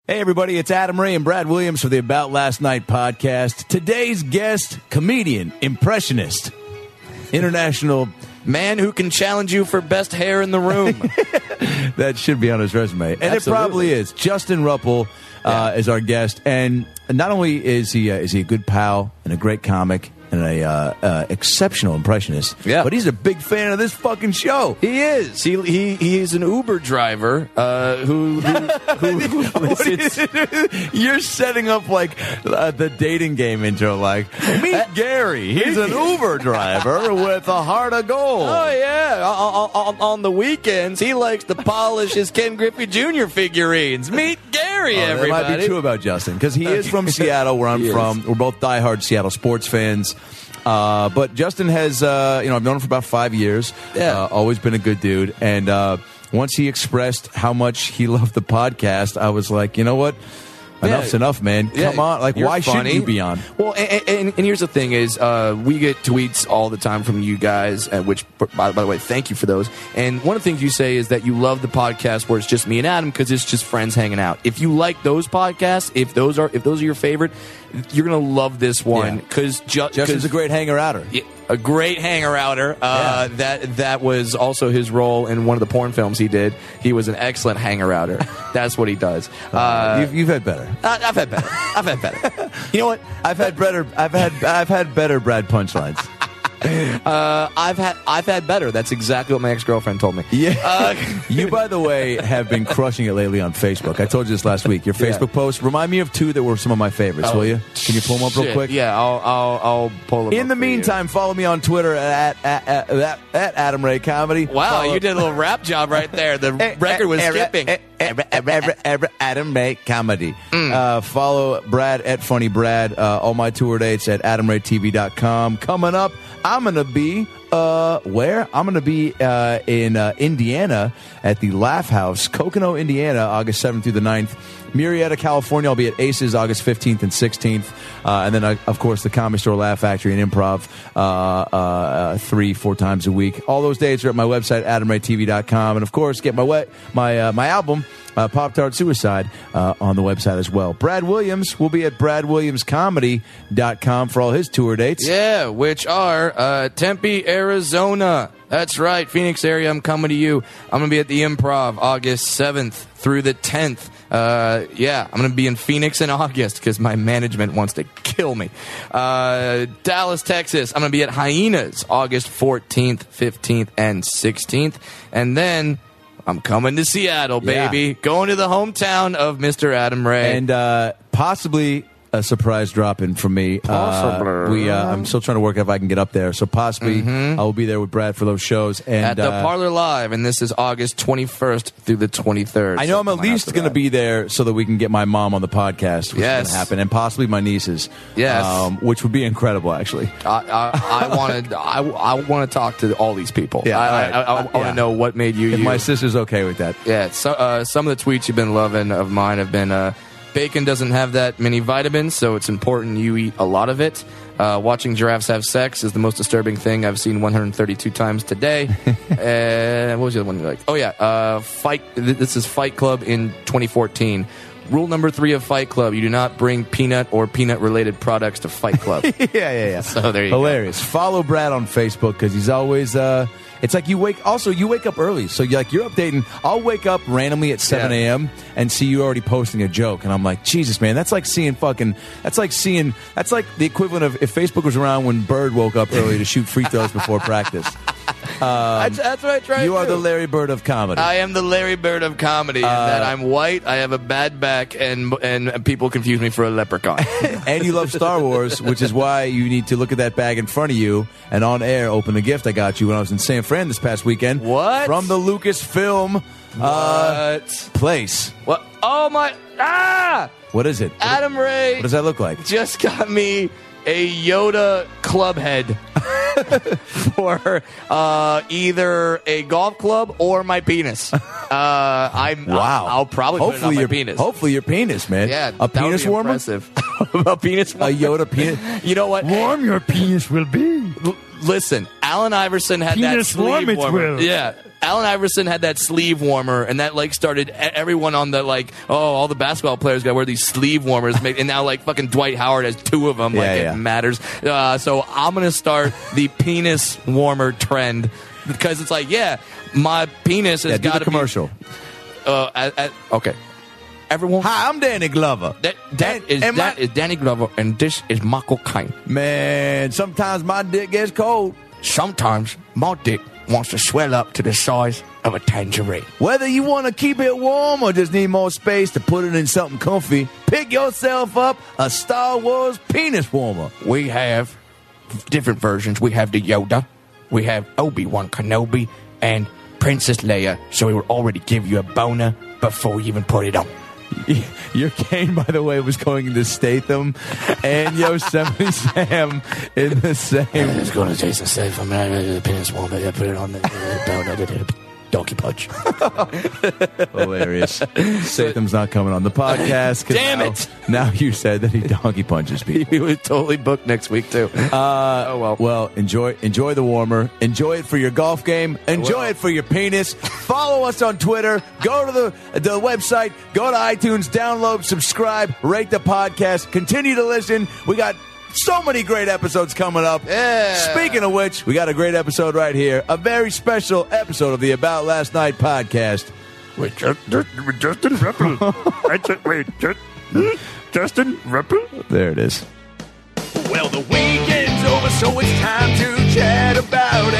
Hey, everybody, it's Adam Ray and Brad Williams for the About Last Night podcast. Today's guest, comedian, impressionist, international man who can challenge you for best hair in the room. That should be on his resume. And Absolutely. It probably is. Justin Ruppel is our guest. And not only is he a good pal and a great comic and a exceptional impressionist, but he's a big fan of this fucking show. He is. He is an Uber driver who listens. You're setting up like the dating game intro, like, meet Gary. He's an Uber driver with a heart of gold. Oh, yeah. On the weekends, he likes to polish his Ken Griffey Jr. figurines. Meet Gary, everybody. That might be true about Justin, because he is from Seattle, where I'm from. We're both diehard Seattle sports fans. But Justin has, I've known him for about 5 years. Yeah. Always been a good dude. And once he expressed how much he loved the podcast, I was like, you know what? Enough's enough, man. Come on. Like, why shouldn't you be on? Well, and here's the thing is, we get tweets all the time from you guys, which, by the way, thank you for those. And one of the things you say is that you love the podcast where it's just me and Adam because it's just friends hanging out. If you like those podcasts, if those are your favorite, you're going to love this one because Justin's a great hanger-outer. A great hanger-outer. That was also his role in one of the porn films he did. He was an excellent hanger-outer. That's what he does. You've had better. I've had better. You know what? I've had better Brad punchlines. I've had better. That's exactly what my ex-girlfriend told me. Yeah. You, by the way, have been crushing it lately on Facebook. I told you this last week. Your Facebook posts remind me of two that were some of my favorites. Will you? Can you pull them up real quick? Yeah, I'll pull them up. In the meantime, follow me on Twitter at Adam Ray Comedy. Wow, you did a little rap job right there. The record was skipping. Adam Ray Comedy. Follow Brad at Funny Brad. All my tour dates at AdamRayTV.com. Coming up, I'm going to be where? I'm going to be in Indiana at the Laugh House, Kokomo, Indiana, August 7th through the 9th. Murrieta, California, I'll be at Aces August 15th and 16th. And then, of course, the Comedy Store, Laugh Factory, and Improv 3-4 times a week. All those dates are at my website, AdamRayTV.com. And, of course, get my album, Pop-Tart Suicide, on the website as well. Brad Williams will be at BradWilliamsComedy.com for all his tour dates. Yeah, which are Tempe, Arizona. That's right, Phoenix area, I'm coming to you. I'm going to be at the Improv August 7th through the 10th. I'm going to be in Phoenix in August because my management wants to kill me. Dallas, Texas, I'm going to be at Hyenas August 14th, 15th, and 16th. And then I'm coming to Seattle, baby. Yeah. Going to the hometown of Mr. Adam Ray. And possibly a surprise drop-in from me. Possibly. I'm still trying to work out if I can get up there. So possibly I will be there with Brad for those shows. And at the Parlor Live, and this is August 21st through the 23rd. I know I'm at least going to be there so that we can get my mom on the podcast, which is going to happen, and possibly my nieces. Yes. Which would be incredible, actually. I want to talk to all these people. Yeah, I want to know what made you. If my sister's okay with that. Yeah. So, some of the tweets you've been loving of mine have been. Bacon doesn't have that many vitamins, so it's important you eat a lot of it. Watching giraffes have sex is the most disturbing thing I've seen 132 times today. What was the other one you like? Oh, yeah. This is Fight Club in 2014. Rule number 3 of Fight Club, you do not bring peanut or peanut-related products to Fight Club. Yeah. So there you Hilarious. go. Follow Brad on Facebook because he's always... it's like you wake up early. So you're updating. I'll wake up randomly at 7 a.m. and see you already posting a joke. And I'm like, Jesus, man, that's like the equivalent of if Facebook was around when Bird woke up early to shoot free throws before practice. That's what I try to do. You are the Larry Bird of comedy. I am the Larry Bird of comedy. In that I'm white, I have a bad back, and people confuse me for a leprechaun. And you love Star Wars, which is why you need to look at that bag in front of you and on air open the gift I got you when I was in San Fran this past weekend. What? From the Lucasfilm place. What? Oh, my... Ah! What is it? Adam Ray. What does that look like? Just got me a Yoda club head for either a golf club or my penis. I'll probably put it on my penis. Hopefully your penis, man. Yeah, a penis warmer. Impressive. A penis warmer. A Yoda penis. You know what? Warm your penis will be. Listen, Allen Iverson had Penis that sleeve warm it warmer. will. Yeah. Allen Iverson had that sleeve warmer, and that like started everyone on the like, all the basketball players got to wear these sleeve warmers, and now like fucking Dwight Howard has 2 of them. It matters. So I'm gonna start the penis warmer trend because it's like, my penis has got to commercial. Okay. Everyone. Hi, I'm Danny Glover. That is Danny Glover, and this is Michael Caine. Man, sometimes my dick gets cold. Sometimes my dick wants to swell up to the size of a tangerine. Whether you want to keep it warm or just need more space to put it in something comfy, pick yourself up a Star Wars penis warmer. We have different versions. We have the Yoda, we have Obi-Wan Kenobi, and Princess Leia, so it will already give you a boner before you even put it on. Your cane, by the way, was going into Statham and Yosemite Sam in the same. It's going to Jason Statham. The penis warm, but I put it on the donkey punch. Hilarious. Statham's not coming on the podcast. Damn it! Now you said that he donkey punches people. He was totally booked next week too. Well, enjoy the warmer. Enjoy it for your golf game. Enjoy it for your penis. Follow us on Twitter. Go to the website. Go to iTunes. Download, subscribe, rate the podcast. Continue to listen. We got so many great episodes coming up. Yeah. Speaking of which, we got a great episode right here. A very special episode of the About Last Night podcast. With Justin Ripple. Justin Ripple? There it is. Well, the weekend's over, so it's time to chat about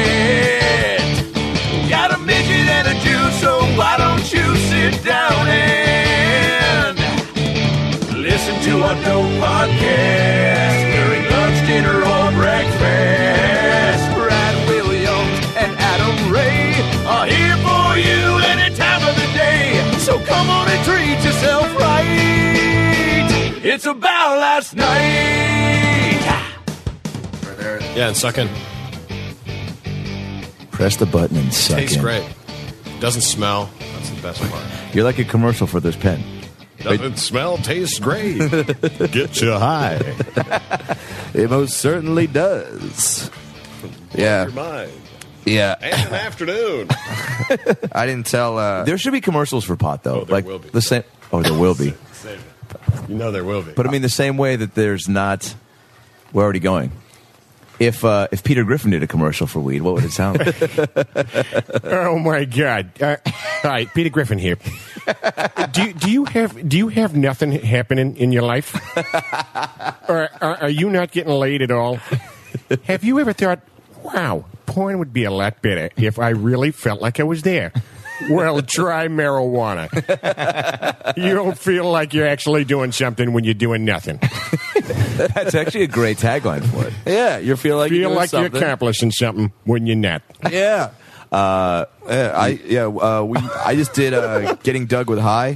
it. Got a midget and a Jew, so why don't you sit down and listen to our dope podcast during lunch, dinner, or breakfast. Brad Williams and Adam Ray are here for you any time of the day. So come on and treat yourself right. It's About Last Night. Yeah, and suck in. Press the button and suck Tastes in. great. Doesn't smell. That's the best part. You're like a commercial for this pen. Doesn't smell, tastes great. Get you high. It most certainly does. Yeah. Your mind. Yeah. And an afternoon. I didn't tell. There should be commercials for pot, though. Oh, there will be. The same. Oh, there will be. You know there will be. But I mean, the same way that there's not. We're already going. If Peter Griffin did a commercial for weed, what would it sound like? Oh my God! All right, Peter Griffin here. Do you have nothing happening in your life, or are you not getting laid at all? Have you ever thought, wow, porn would be a lot better if I really felt like I was there? Well, try marijuana. You'll feel like you're actually doing something when you're doing nothing. That's actually a great tagline for it. Yeah, you feel like You're accomplishing something when you're not. Yeah. I just did Getting Dug with High,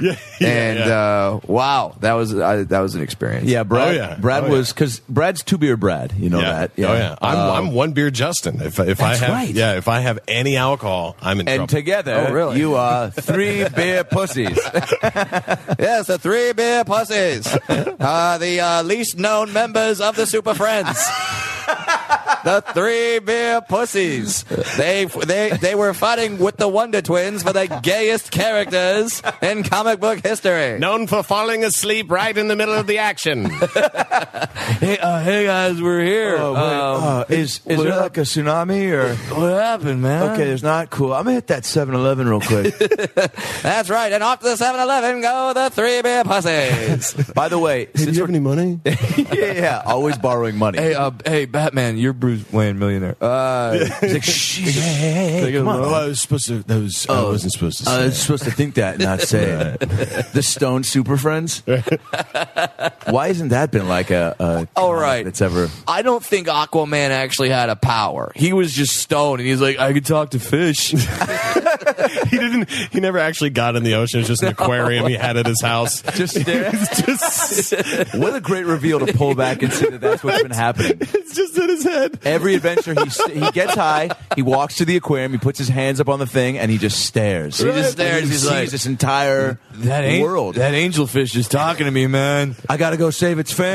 wow, that was an experience. Yeah, Brad. Oh, yeah. Brad was because Brad's 2 beer Brad. You know that. Yeah. Oh yeah. I'm 1 beer Justin. If I have right. if I have any alcohol, I'm in And trouble. together, Oh, really? you are 3 beer pussies. Yes, the 3 beer pussies, the least known members of the Super Friends. The 3 beer pussies. They were fighting with the Wonder Twins for the gayest characters in comic book history. Known for falling asleep right in the middle of the action. Hey guys, we're here. Is there like a tsunami or What happened, man? okay? There's not cool. I'm gonna hit that 7-Eleven real quick. That's right. And off to the 7-Eleven go the 3 beer pussies. By the way, Hey, do you have any money? yeah, always borrowing money. Hey, Batman, you're Bruce Wayne, millionaire. He's like, shh, hey, come on. I was supposed to. I wasn't supposed to say. I was supposed to think that, not say it. The Stone Super Friends. Why hasn't that been like a All right. that's ever? I don't think Aquaman actually had a power. He was just stoned, and he's like, I could talk to fish. He didn't. He never actually got in the ocean. It was just an aquarium he had at his house. Just stare. What a great reveal to pull back and see that that's what's been happening. It's just in his head. Every adventure, he gets high, he walks to the aquarium, he puts his hands up on the thing, and he just stares. He just stares. He He's sees like, this entire world. That angelfish is talking to me, man. I gotta go save its family.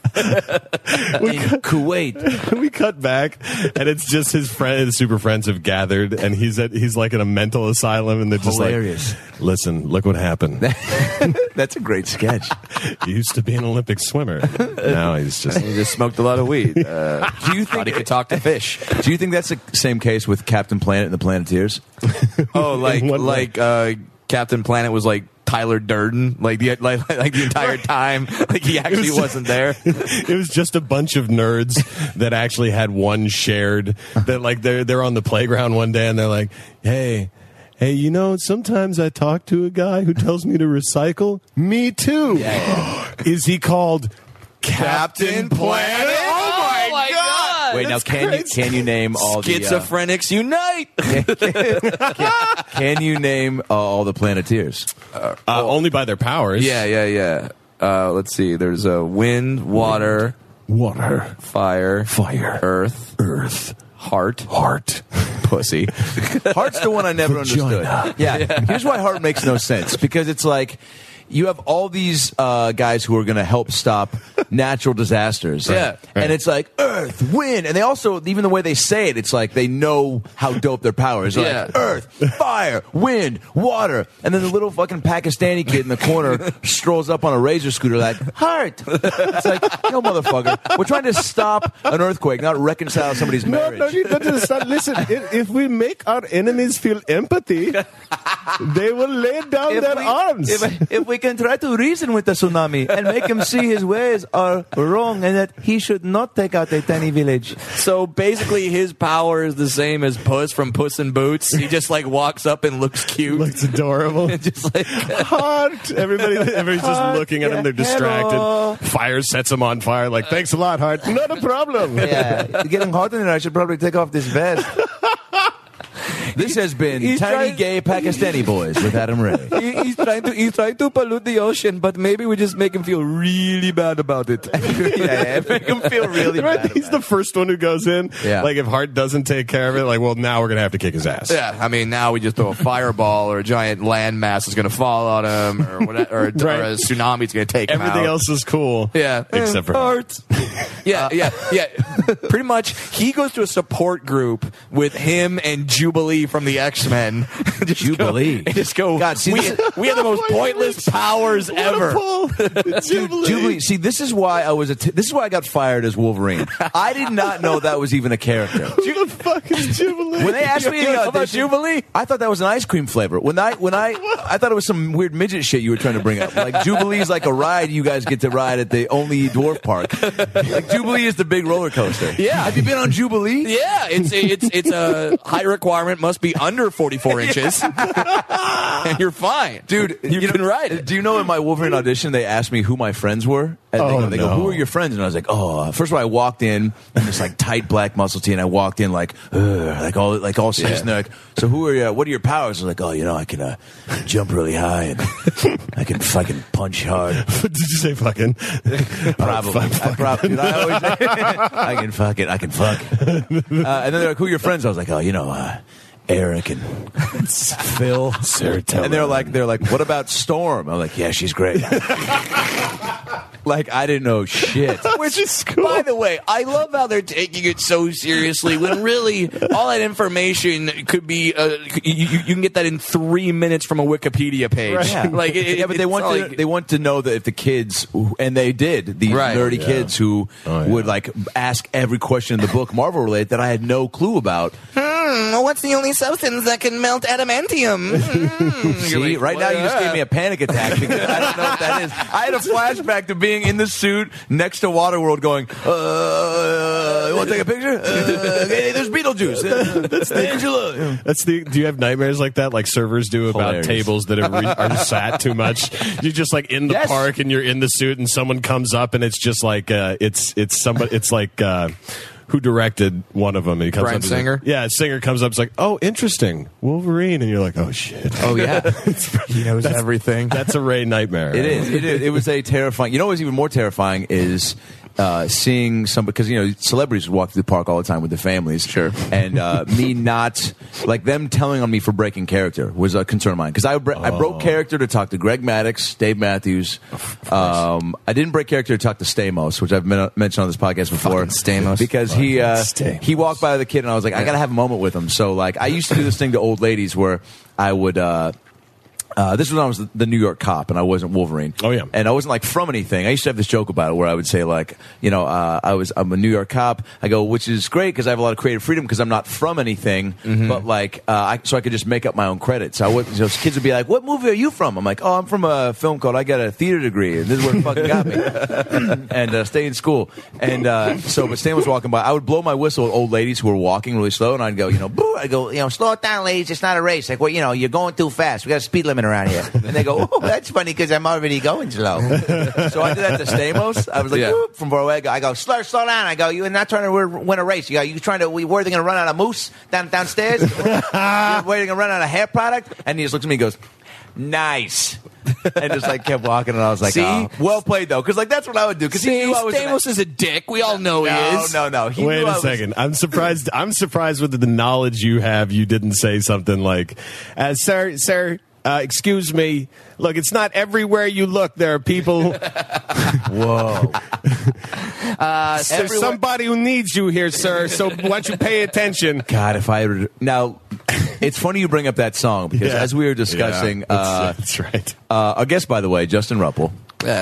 Kuwait. We cut back, and it's just his super friends have gathered, and he's like in a mental asylum, and they're just Hilarious. like, "Listen, look what happened. That's a great sketch. He used to be an Olympic swimmer. Now he's just." He just smoked a lot of weed. Do you Thought he think could talk to fish. Do you think that's the same case with Captain Planet and the Planeteers? Oh, what way? Captain Planet was like Tyler Durden, like the entire time, like he actually wasn't there. It was just a bunch of nerds that actually had one shared. That like they're on the playground one day and they're like, "Hey, you know, sometimes I talk to a guy who tells me to recycle. Me too. Is he called Captain Planet? Oh my God! Wait, now can you name all Schizophrenics unite? Can you name all the Planeteers? Only by their powers. Yeah. Let's see. There's wind, water, fire, earth, heart, pussy. Heart's the one I never understood. Yeah. Here's why Heart makes no sense. Because it's like you have all these guys who are going to help stop natural disasters. Yeah. And it's like earth, wind. And they also, even the way they say it, it's like they know how dope their power is. Yeah. Like earth, fire, wind, water. And then the little fucking Pakistani kid in the corner strolls up on a razor scooter like, Heart. It's like, no, motherfucker. We're trying to stop an earthquake, not reconcile somebody's marriage. No, you don't understand. Listen, if we make our enemies feel empathy, they will lay down their arms. If we can try to reason with the tsunami and make him see his ways are wrong and that he should not take out a tiny village. So basically, his power is the same as Puss from Puss in Boots. He just like walks up and looks cute. Looks adorable. Just like Heart. Everybody's just looking at him. They're distracted. Hello. Fire sets him on fire. Like, thanks a lot, Heart. Not a problem. Yeah, it's getting hot in there. I should probably take off this vest. This has been He's Tiny trying- Gay Pakistani Boys with Adam Ray. he's trying to pollute the ocean, but maybe we just make him feel really bad about it. Yeah, make him feel really Right? bad. He's the first one who goes in. Yeah. Like, if Hart doesn't take care of it, like, well, now we're going to have to kick his ass. Yeah, I mean, now we just throw a fireball or a giant landmass is going to fall on him, or whatever, or a tsunami is going to take him out. Everything else is cool. Yeah, Except for Hart. Yeah. Pretty much, he goes to a support group with him and Jubilee from the X-Men. Jubilee. Just go. God, see, we have the most pointless powers ever. Jubilee. See, this is why this is why I got fired as Wolverine. I did not know that was even a character. Who the fuck is Jubilee? When they asked me How about audition, Jubilee? I thought that was an ice cream flavor. When I thought it was some weird midget shit you were trying to bring up. Like Jubilee's like a ride you guys get to ride at the only dwarf park. Like Jubilee is the big roller coaster. Yeah. Have you been on Jubilee? Yeah, it's a high requirement, must be under 44 inches, and you're fine, Dude, You can ride it. Do you know in my Wolverine audition they asked me who my friends were? And they go, who are your friends? And I was like, first of all, I walked in this like tight black muscle tee, and I walked in like all serious. And they're like, so what are your powers? I was like, I can jump really high and I can fucking punch hard. Did you say fucking? Probably. Dude, I always I can fuck. And then they're like, who are your friends? I was like, Eric and Phil. Saratoga. And they're like, what about Storm? I'm like, yeah, she's great. Like, I didn't know shit. Which is cool. By the way, I love how they're taking it so seriously when really all that information could be you can get that in 3 minutes from a Wikipedia page. Right. Yeah. Like, But they want to know that if the kids, and they did, these Right. nerdy kids who would like ask every question in the book Marvel related that I had no clue about. What's the only substance that can melt adamantium? See, right now you just gave me a panic attack because I don't know what that is. I had a flashback to being in the suit next to Waterworld going, you want to take a picture? Hey, there's Beetlejuice. That's Angela. Do you have nightmares like that, like servers do about Hilarious. tables that are sat too much? You're just like in the Yes. park and you're in the suit and someone comes up and it's just like it's somebody. It's like who directed one of them. And he comes Bryan up, he's like- Singer? yeah, Singer comes up, and is like, "Oh, interesting, Wolverine," and you're like, "Oh shit." Oh yeah, he knows everything. That's a Ray nightmare. It is. It is. It was a terrifying. You know what's even more terrifying is seeing some, because celebrities walk through the park all the time with their families. Sure. And me not, like, them telling on me for breaking character was a concern of mine, because I broke character to talk to Greg Maddox, Dave Matthews. I didn't break character to talk to Stamos, which I've mentioned on this podcast before. Fucking Stamos. Because Stamos. he walked by the kid and I was like, I gotta have a moment with him. So like, I used to do this thing to old ladies where I would. This was when I was the New York cop and I wasn't Wolverine. Oh, yeah. And I wasn't like from anything. I used to have this joke about it where I would say like, I'm a New York cop. I go, which is great because I have a lot of creative freedom because I'm not from anything. But like, so I could just make up my own credits. So kids would be like, "What movie are you from?" I'm like, "Oh, I'm from a film called I Got a Theater Degree, and this is what it fucking got me." And stay in school. And but Stan was walking by. I would blow my whistle at old ladies who were walking really slow, and I'd go, boo. I go, slow it down, ladies. It's not a race. Like, well, you're going too fast. We got a speed limit around here. And they go, "Oh, that's funny because I'm already going slow." So I did that to Stamos. I was like, "Whoop," from far away. I go, slow down. I go, "You're not trying to win a race. You're trying to, were they going to run out of mousse downstairs? You're waiting to run out of hair product?" And he just looks at me and goes, "Nice." And just like kept walking, and I was like, See? "Oh, well played though," because like that's what I would do. Because he knew I was Stamos is a dick. We all know he is. No. He Wait knew I a was- second. I'm surprised with the knowledge you have. You didn't say something like, "Sir, excuse me. Look, it's not everywhere you look. There are people. Whoa. There's somebody who needs you here, sir. So why don't you pay attention?" God, if I ever now, it's funny you bring up that song because Yeah. as we were discussing, that's right. our guest, by the way, Justin Ruppel,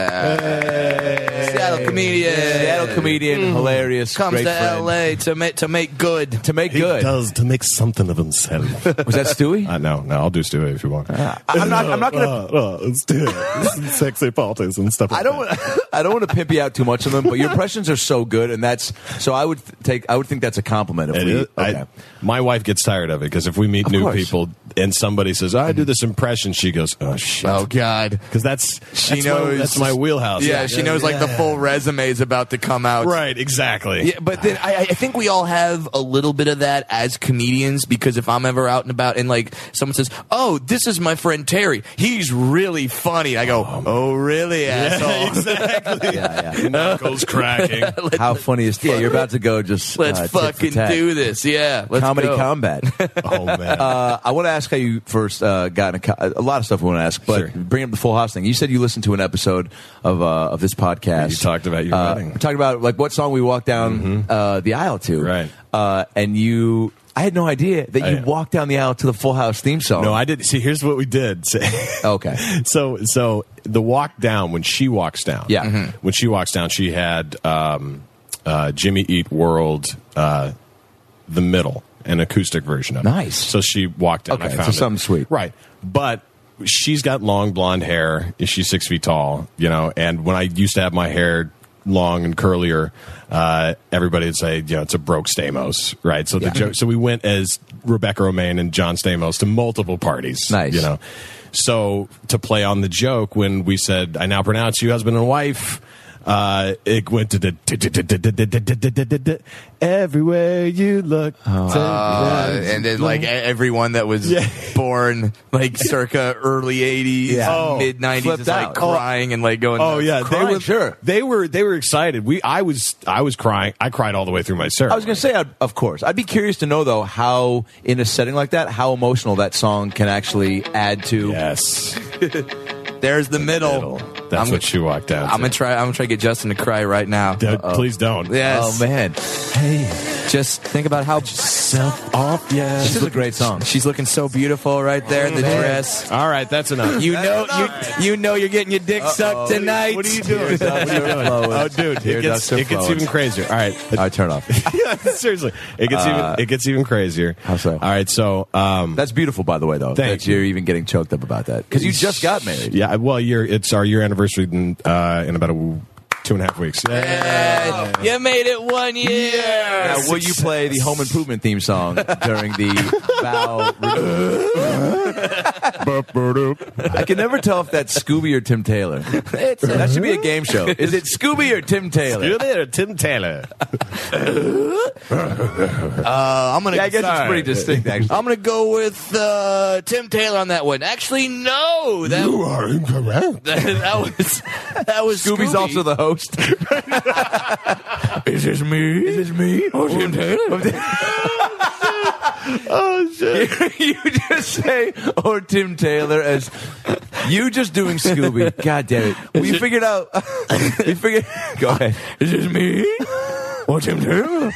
Seattle comedian, hilarious, comes great to friend. L.A. to make good. To make He good. does to make something of himself. Was that Stewie? No, I'll do Stewie if you want. I'm not gonna. Let's do it. Sexy parties and stuff. I don't want to pimp you out too much on them, but your impressions are so good, and that's so. I would think that's a compliment. If It we, is. okay. My wife gets tired of it because if we meet new course. people and somebody says, "I do this impression," she goes, "Oh shit," Oh God, because that's knows- that's my wheelhouse. yeah, she knows like the full resume is about to come out. Right, exactly. Yeah, but then I think we all have a little bit of that as comedians because if I'm ever out and about and like someone says, "Oh, this is my friend Terry. He's really funny," I go, "Oh, really, asshole?" Exactly. Yeah. Knuckles cracking. How funny is? Yeah, you're about to go. Just Let's tit for fucking tat. do this. Yeah, let's Comedy go. combat. Oh man. I want to ask how you first got in a lot of stuff we want to ask, but Sure. bring up the Full House thing. You said you listened to an episode of this podcast. You talked about your wedding. We talked about like what song we walked down the aisle to, Right. And I had no idea that you Yeah. walked down the aisle to the Full House theme song. No, I did. See, here's what we did. Okay. So the walk down when she walks down. Yeah. Mhm. When she walks down, she had Jimmy Eat World, the middle, an acoustic version of it. Nice. So she walked down. Okay, I found so it. something sweet. Right. But she's got long blonde hair. She's 6 feet tall, and when I used to have my hair long and curlier, everybody would say, it's a broke Stamos, right? So the joke. So we went as Rebecca Romaine and John Stamos to multiple parties. Nice. So to play on the joke, when we said, "I now pronounce you husband and wife," it went to the everywhere you look. And then like everyone that was born like circa early 80s, Yeah. mid 90s Flipped is like out. crying and like going, Oh yeah, Crying, sure. They were excited. I was crying. I cried all the way through my ceremony. I was going to say, of course. I'd be curious to know, though, how, in a setting like that, how emotional that song can actually add to. Yes. There's the middle. That's what she walked down. I'm gonna try to get Justin to cry right now. Please don't. Yes. Oh, man. Just think about how Self off. Yeah. This is a great song. she's looking so beautiful right there in the dress. All right, that's enough. You know you're getting your dick sucked tonight. What are you doing? Oh, dude, it gets even crazier. All right. All right, turn it off. Seriously, it gets even crazier. How so? All right, so That's beautiful, by the way, though. Thank that you're even getting choked up about that. Because you just got married. yeah, well, it's our year anniversary in about 2.5 weeks. You made it 1 year. Now, will you play the Home Improvement theme song during the vow? I can never tell if that's Scooby or Tim Taylor. That should be a game show. Is it Scooby or Tim Taylor? Tim Taylor. I'm gonna. Yeah, I guess it's pretty distinct, actually. I'm gonna go with Tim Taylor on that one. Actually, no. That, You are incorrect. that was Scooby's Scooby. also the host. Is this me? Is this me? Oh, Tim Taylor. Oh, shit. You just say, or Tim Taylor, as you just doing Scooby. God damn it. We figured out. Go ahead. Is this me? Oh, Tim Taylor.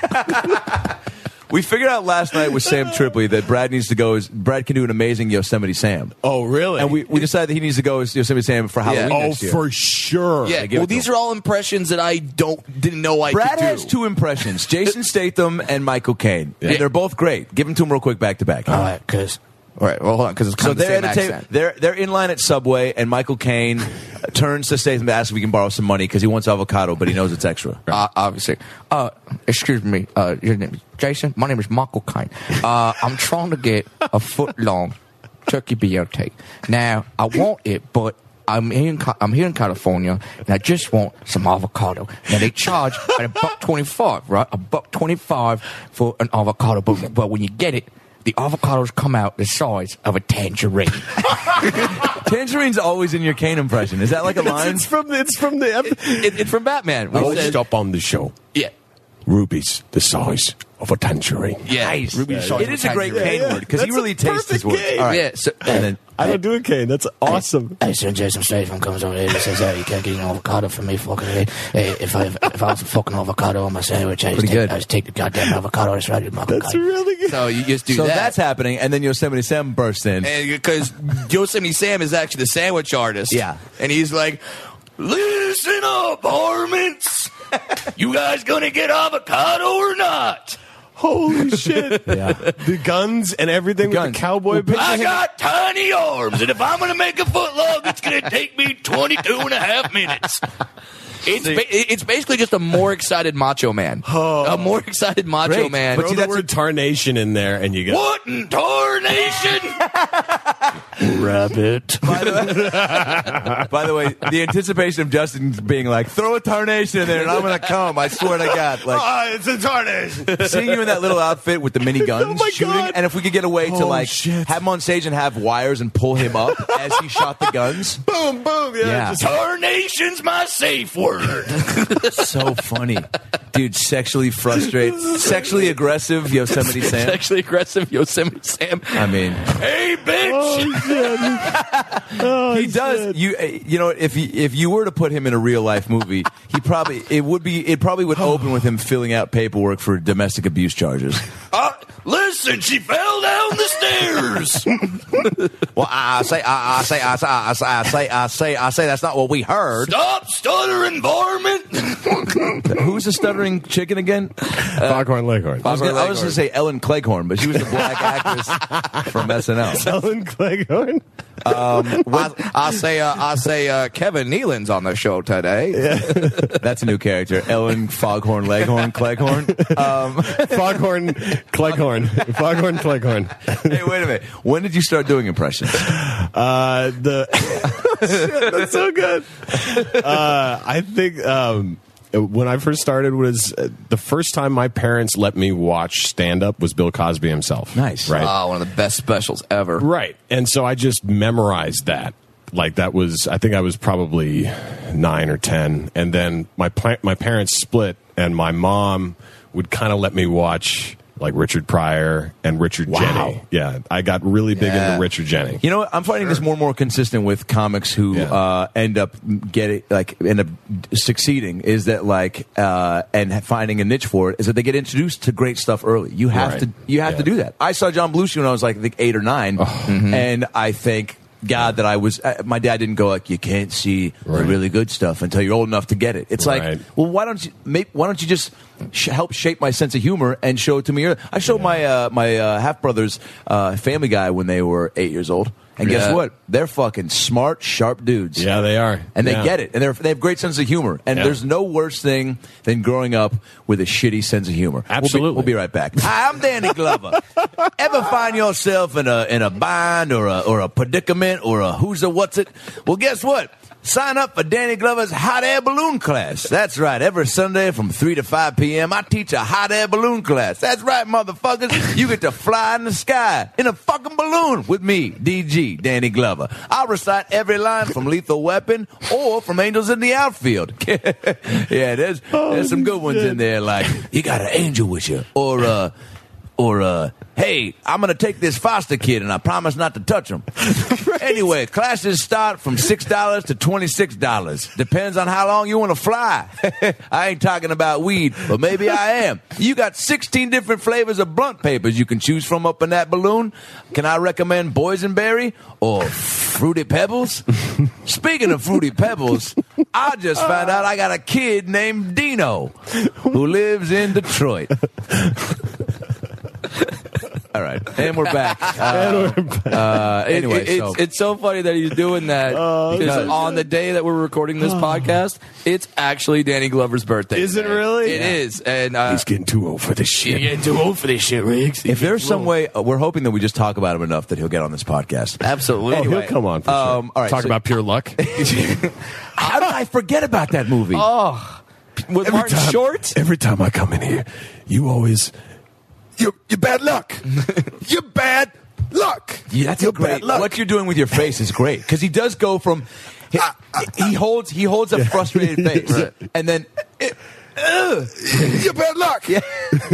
We figured out last night with Sam Tripoli that Brad needs to go. Brad can do an amazing Yosemite Sam. Oh, really? And we decided that he needs to go as Yosemite Sam for Halloween Oh, next year. for sure. Yeah. give Well, it to these him. are all impressions that I didn't know I Brad could do. has two impressions: Jason Statham and Michael Caine. Yeah. And they're both great. Give them to him real quick, back to back. All right, because. All right, well, hold on, because it's kind So of the they're same at a table. accent. They're in line at Subway, and Michael Caine turns to Statham to ask if he can borrow some money because he wants avocado, but he knows it's extra. Obviously. Excuse me. Your name is Jason. My name is Michael Caine. I'm trying to get a foot-long turkey BLT. Now, I want it, but I'm here in California, and I just want some avocado. Now, they charge at $1.25, right? $1.25 for an avocado, but when you get it, the avocados come out the size of a tangerine. Tangerine's always in your Caine impression. Is that like a line? It's from the. It's from Batman. Where he says- Stop on the show. Yeah. Rubies the size of a tangerine. Yeah. Nice. Ruby the size It of is a great tangerine. Caine word because he That's really a tastes his perfect words. Caine. All right. Yeah. So, And then I don't do it, Kane. That's awesome. Hey, so Jason Statham comes over here and says, "Hey, you can't get an avocado for me, fucking. Hey, if I was a fucking avocado on my sandwich, I just take the goddamn avocado. That's right, Michael That's Caine." really good. so you just do So that. that's happening, and then Yosemite Sam bursts in. And because Yosemite Sam is actually the sandwich artist. Yeah. And he's like, listen up, varmints. You guys gonna get avocado or not? Holy shit. Yeah. The guns and everything with guns. the cowboy picture. I got tiny arms, and if I'm gonna make a foot long, it's gonna take me 22 and a half minutes. It's basically just a more excited Macho Man. A more excited Macho Great. Man. Throw the word tarnation in there, and you got What in tarnation? Rabbit. By the way, the anticipation of Justin being like, throw a tarnation in there and I'm going to come. I swear to God. Like, it's a tarnation. seeing you in that little outfit with the mini guns Oh my shooting. God. And if we could get away to Oh, like shit. have him on stage and have wires and pull him up as he shot the guns. Boom, boom. Yeah. Tarnation's my safe word. So funny. Dude, sexually frustrated, sexually aggressive Yosemite Sam. Sexually aggressive Yosemite Sam. I mean, Hey, bitch! he does. You know, if you were to put him in a real life movie, it probably would open with him filling out paperwork for domestic abuse charges. Listen, she fell down the stairs. Well, I say that's not what we heard. Stop stuttering, varmint. Who's the stuttering chicken again? Foghorn Leghorn. I was going to say Ellen Cleghorn, but she was the black actress from SNL. Ellen Cleghorn. I say Kevin Nealon's on the show today. That's a new character. Ellen Foghorn Leghorn Cleghorn. Foghorn Cleghorn. Foghorn Cleghorn. Hey, wait a minute. When did you start doing impressions? That's so good. I think when I first started was the first time my parents let me watch stand up was Bill Cosby himself. Nice. Right. Oh, one of the best specials ever. Right. And so I just memorized that. Like that was, I think I was probably 9 or 10. And then my parents split, and my mom would kind of let me watch like Richard Pryor and Richard Jenney. Yeah, I got really big into Richard Jenney. You know what? I'm finding this more and more consistent with comics who end up succeeding. Is that like and finding a niche for it? Is that they get introduced to great stuff early? You have to to do that. I saw John Belushi when I was like 8 or 9, and I think. God, that I was. My dad didn't go like, you can't see the really good stuff until you're old enough to get it. It's like, well, why don't you just help shape my sense of humor and show it to me early? I showed my half brothers Family Guy when they were 8 years old, And guess what? They're fucking smart, sharp dudes. Yeah, they are. And they get it. And they have great sense of humor. And there's no worse thing than growing up with a shitty sense of humor. Absolutely. We'll be right back. Hi, I'm Danny Glover. Ever find yourself in a bind or a predicament or a who's a what's it? Well, guess what? Sign up for Danny Glover's hot air balloon class. That's right. Every Sunday from 3 to 5 p.m., I teach a hot air balloon class. That's right, motherfuckers. You get to fly in the sky in a fucking balloon with me, DG, Danny Glover. I'll recite every line from Lethal Weapon or from Angels in the Outfield. Yeah, there's some good ones in there, like, you got an angel with you, or hey, I'm going to take this foster kid and I promise not to touch him. Anyway, classes start from $6 to $26. Depends on how long you want to fly. I ain't talking about weed, but maybe I am. You got 16 different flavors of blunt papers you can choose from up in that balloon. Can I recommend Boysenberry or Fruity Pebbles? Speaking of Fruity Pebbles, I just found out I got a kid named Dino who lives in Detroit. All right, and we're back. Anyway, it's so funny that he's doing that because on the day that we're recording this podcast, it's actually Danny Glover's birthday. Is it really? It is, and he's getting too old for this shit. You're getting too old for this shit, Riggs. If there's some way, we're hoping that we just talk about him enough that he'll get on this podcast. Absolutely. He'll come on for sure. All right, Talk about pure luck. How did I forget about that movie? With Martin Short. Every time I come in here, you always... You're bad luck. You're bad luck. Yeah, that's You're great. bad luck. What you're doing with your face is great because he does go from he holds a frustrated face and then you're bad luck. Yeah.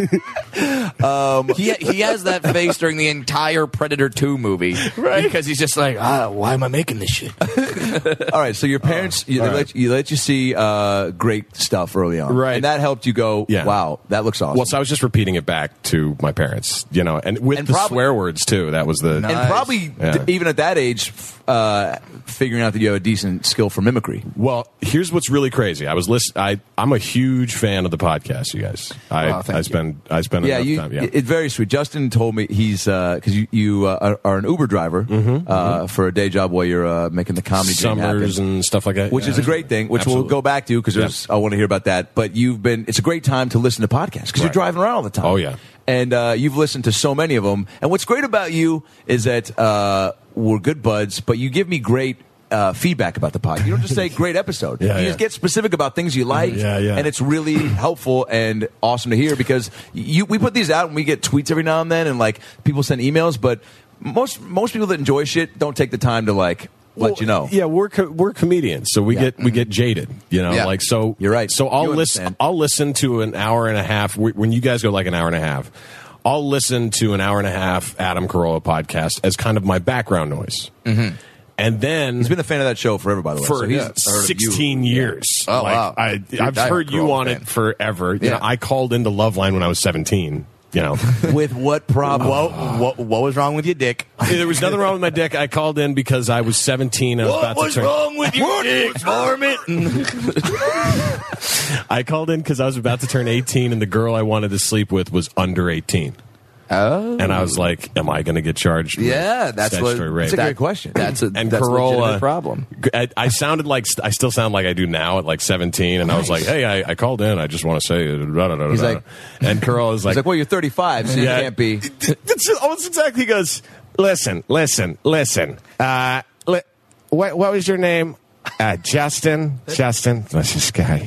He has that face during the entire Predator 2 movie, right? Because he's just like, why am I making this shit? All right, so your parents they let you see great stuff early on, right? And that helped you go, wow, that looks awesome. Well, so I was just repeating it back to my parents, and with the swear words too. That was the and probably even at that age, figuring out that you have a decent skill for mimicry. Well, here's what's really crazy. I'm a huge fan of the podcast, you guys. I spend enough time. Yeah, it's very sweet. Justin told me he's because you are an Uber driver for a day job while you're making the comedy summers and stuff like that, which is a great thing. Which we'll go back to because I want to hear about that. But it's a great time to listen to podcasts because you're driving around all the time. Oh yeah, and you've listened to so many of them. And what's great about you is that we're good buds, but you give me great feedback about the pod. You don't just say great episode. You just get specific about things you like, and it's really helpful and awesome to hear because we put these out and we get tweets every now and then, and like people send emails, but most people that enjoy shit don't take the time to let you know. Yeah, we're comedians, so we get jaded, like so. You're right. So I'll listen to an hour and a half when you guys go like an hour and a half. I'll listen to an hour and a half Adam Carolla podcast as kind of my background noise. Mm-hmm. And then he's been a fan of that show forever, by the way. For 16 years. Oh, wow. I've heard you on it forever. Yeah. I called into Loveline when I was 17. With what problem? What was wrong with your dick? There was nothing wrong with my dick. I called in because I was 17. And I was about to turn. Wrong with your dick, Varmint? I called in because I was about to turn 18, and the girl I wanted to sleep with was under 18. Oh. And I was like, am I going to get charged? Yeah, that's a great question. That's a Carolla problem. I sounded like I still sound like I do now at like 17, and I was like, hey, I called in. I just want to say, he's like, and Carolla is like, well, you're 35, so you can't be. That's almost exactly. He goes, listen. What was your name? Justin. This guy.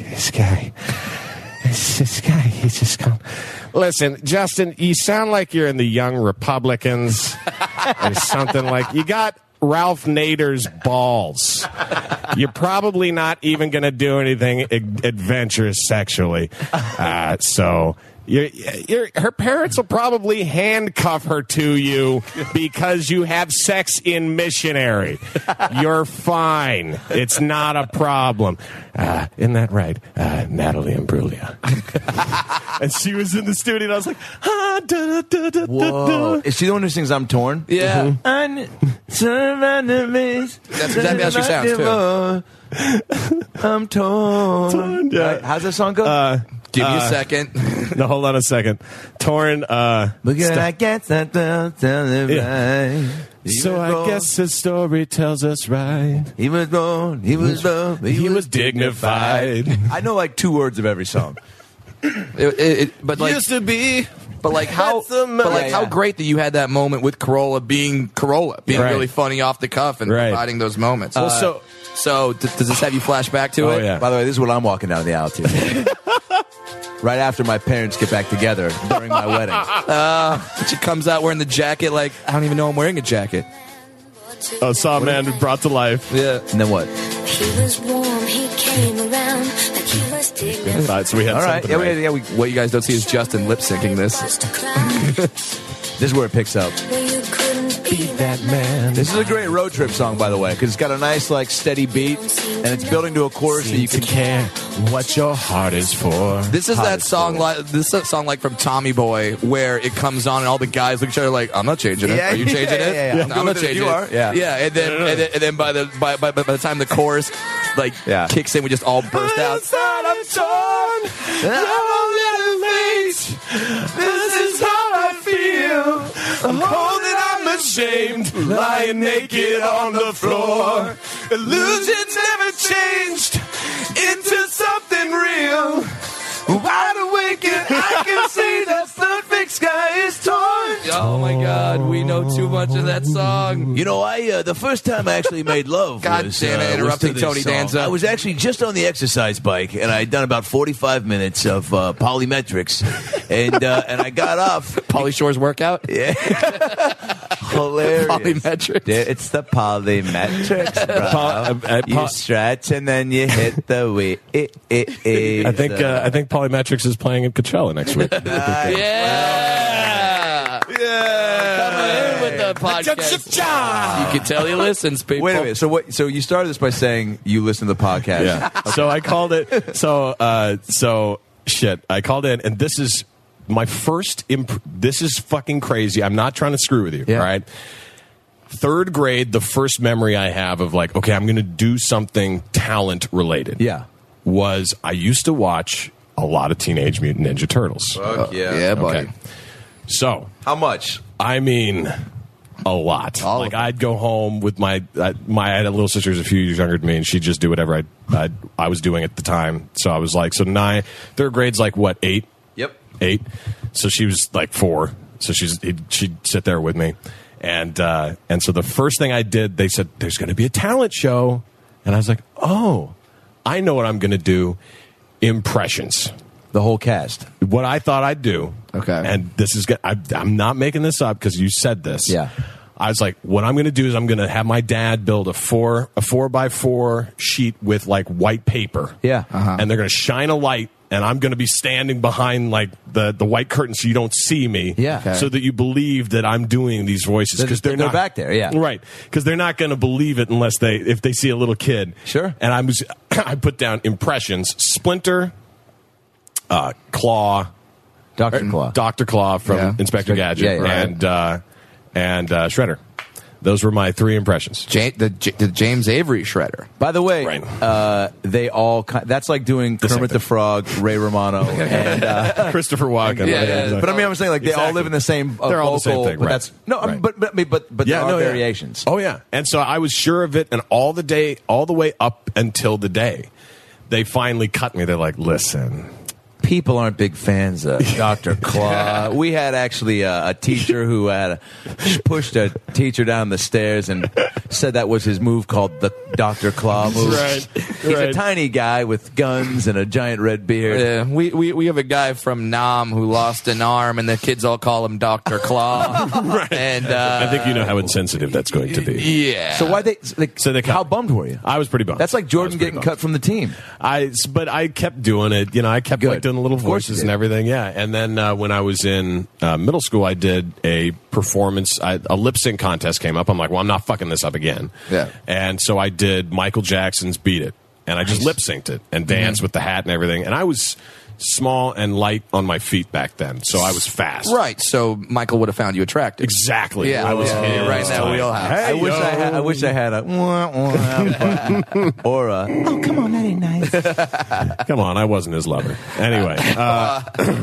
He's just come. Listen, Justin, you sound like you're in the Young Republicans or something like. You got Ralph Nader's balls. You're probably not even going to do anything adventurous sexually. So her parents will probably handcuff her to you because you have sex in missionary. You're fine. It's not a problem. Isn't that right, Natalie Imbruglia? And she was in the studio, and I was like, whoa. Is she the one who sings I'm Torn? Yeah. That's exactly how she sounds, too. I'm torn. Yeah. Right. How's that song go? Give me a second. No, hold on a second. Torn. Because I get that So I guess his story tells us right. He was born, he was loved, He was dignified. I know like 2 words of every song. But like, Used to be. but like how, how great that you had that moment with Corolla being Corolla, being Right. really funny off the cuff and Right. providing those moments. Well, So does this have you flash back to Oh, it? yeah. By the way, this is what I'm walking down the aisle to. Right after my parents get back together during my wedding. She comes out wearing the jacket like, I don't even know I'm wearing a jacket. Saw a man brought to life. Yeah. And then what? He was warm, he came around like he was dignified. Right, so we had All right. something right. Yeah, we, What you guys don't see is Justin lip syncing this. Just a cloud this is where it picks up. where you couldn't be That man. This is a great road trip song, by the way, because it's got a nice, like, steady beat, and it's building to a chorus that you to can. care what your heart is for. This is Hot that as song fuck. like this is a song like from Tommy Boy where it comes on and all the guys look at each other like, I'm not changing it. Yeah, Are you changing it? yeah. No, I'm not changing You it. are, yeah. Yeah, and then by the time the chorus like Yeah. kicks in, we just all burst out. I'm torn. I'm a little late. This is how I feel. I'm cold and I'm ashamed. Lying naked on the floor. Illusions never changed into something real. Wide awake and I can see that the big sky is torn. Oh my God, we know too much of that song. You know, the first time I actually made love God was, damn it, was interrupting to this Tony song. Danza. I was actually just on the exercise bike, and I had done about 45 minutes of polymetrics, and I got off. Pauly Shore's workout. Hilarious. Polymetrics. It's the polymetrics, bro. You stretch and then you hit the weight. I think Polymetrics is playing at Coachella next week. Yeah. Coming in with the podcast. You can tell he listens, people. Wait a minute. So what? So you started this by saying you listen to the podcast. Yeah. So I called it. So shit. I called in, and this is my first. This is fucking crazy. I'm not trying to screw with you. Yeah. All right. 3rd grade, the first memory I have of like, okay, I'm going to do something talent related. Yeah. Was I used to watch a lot of Teenage Mutant Ninja Turtles. Fuck yeah. Yeah, buddy. Okay. So How much? I mean, a lot. All Like of it. I'd go home with I had a little sister who's a few years younger than me, and she'd just do whatever I was doing at the time. So I was like, 3rd grade's like what, 8? Yep. 8. So she was like 4. So she'd sit there with me, and so the first thing I did, they said there's going to be a talent show, and I was like, oh, I know what I'm going to do. Impressions. The whole cast. What I thought I'd do. Okay. And this is good. I'm not making this up because you said this. Yeah. I was like, what I'm going to do is I'm going to have my dad build a 4x4 sheet with like white paper. Yeah. And they're going to shine a light, and I'm going to be standing behind like the white curtain so you don't see me. Yeah. Okay. So that you believe that I'm doing these voices because they're not back there. Yeah. Right. Because they're not going to believe it unless if they see a little kid. Sure. And I put down impressions: Splinter, Claw, Dr. Claw from Yeah. Inspector Gadget, and Shredder. Those were my 3 impressions. The James Avery Shredder. By the way, Right. they all that's like doing same Kermit the thing. Frog, Ray Romano, and Christopher Walken. Yeah. but I mean, I'm saying like they all Exactly. live in the same They're all the same vocal, thing, but right. that's no, Right. but there are variations. Oh yeah, and so I was sure of it, and all the way up until the day they finally cut me. They're like, "Listen, People aren't big fans of Dr. Claw. We had actually a teacher who had pushed a teacher down the stairs and said that was his move called the Dr. Claw move. Right. He's a tiny guy with guns and a giant red beard. Yeah, we have a guy from Nam who lost an arm, and the kids all call him Dr. Claw. Right. And I think you know how insensitive that's going to be." Yeah. So why they cut- how bummed were you? I was pretty bummed. That's like I Jordan was pretty getting bummed. cut from the team. But I kept doing it. You know, I kept Good. like doing the little Of course you voices did. and everything. Yeah. And then when I was in middle school, I did a performance. A lip sync contest came up. I'm like, well, I'm not fucking this up again. Yeah. And so I did Michael Jackson's "Beat It," and I just lip synced it and danced with the hat and everything. And I was small and light on my feet back then, so I was fast. Right. So Michael would have found you attractive. Exactly. Yeah, I was yeah, hitting right this now time. wheelhouse. Hey, I wish I had a button. Or a oh come on, that ain't nice. Come on, I wasn't his lover. Anyway,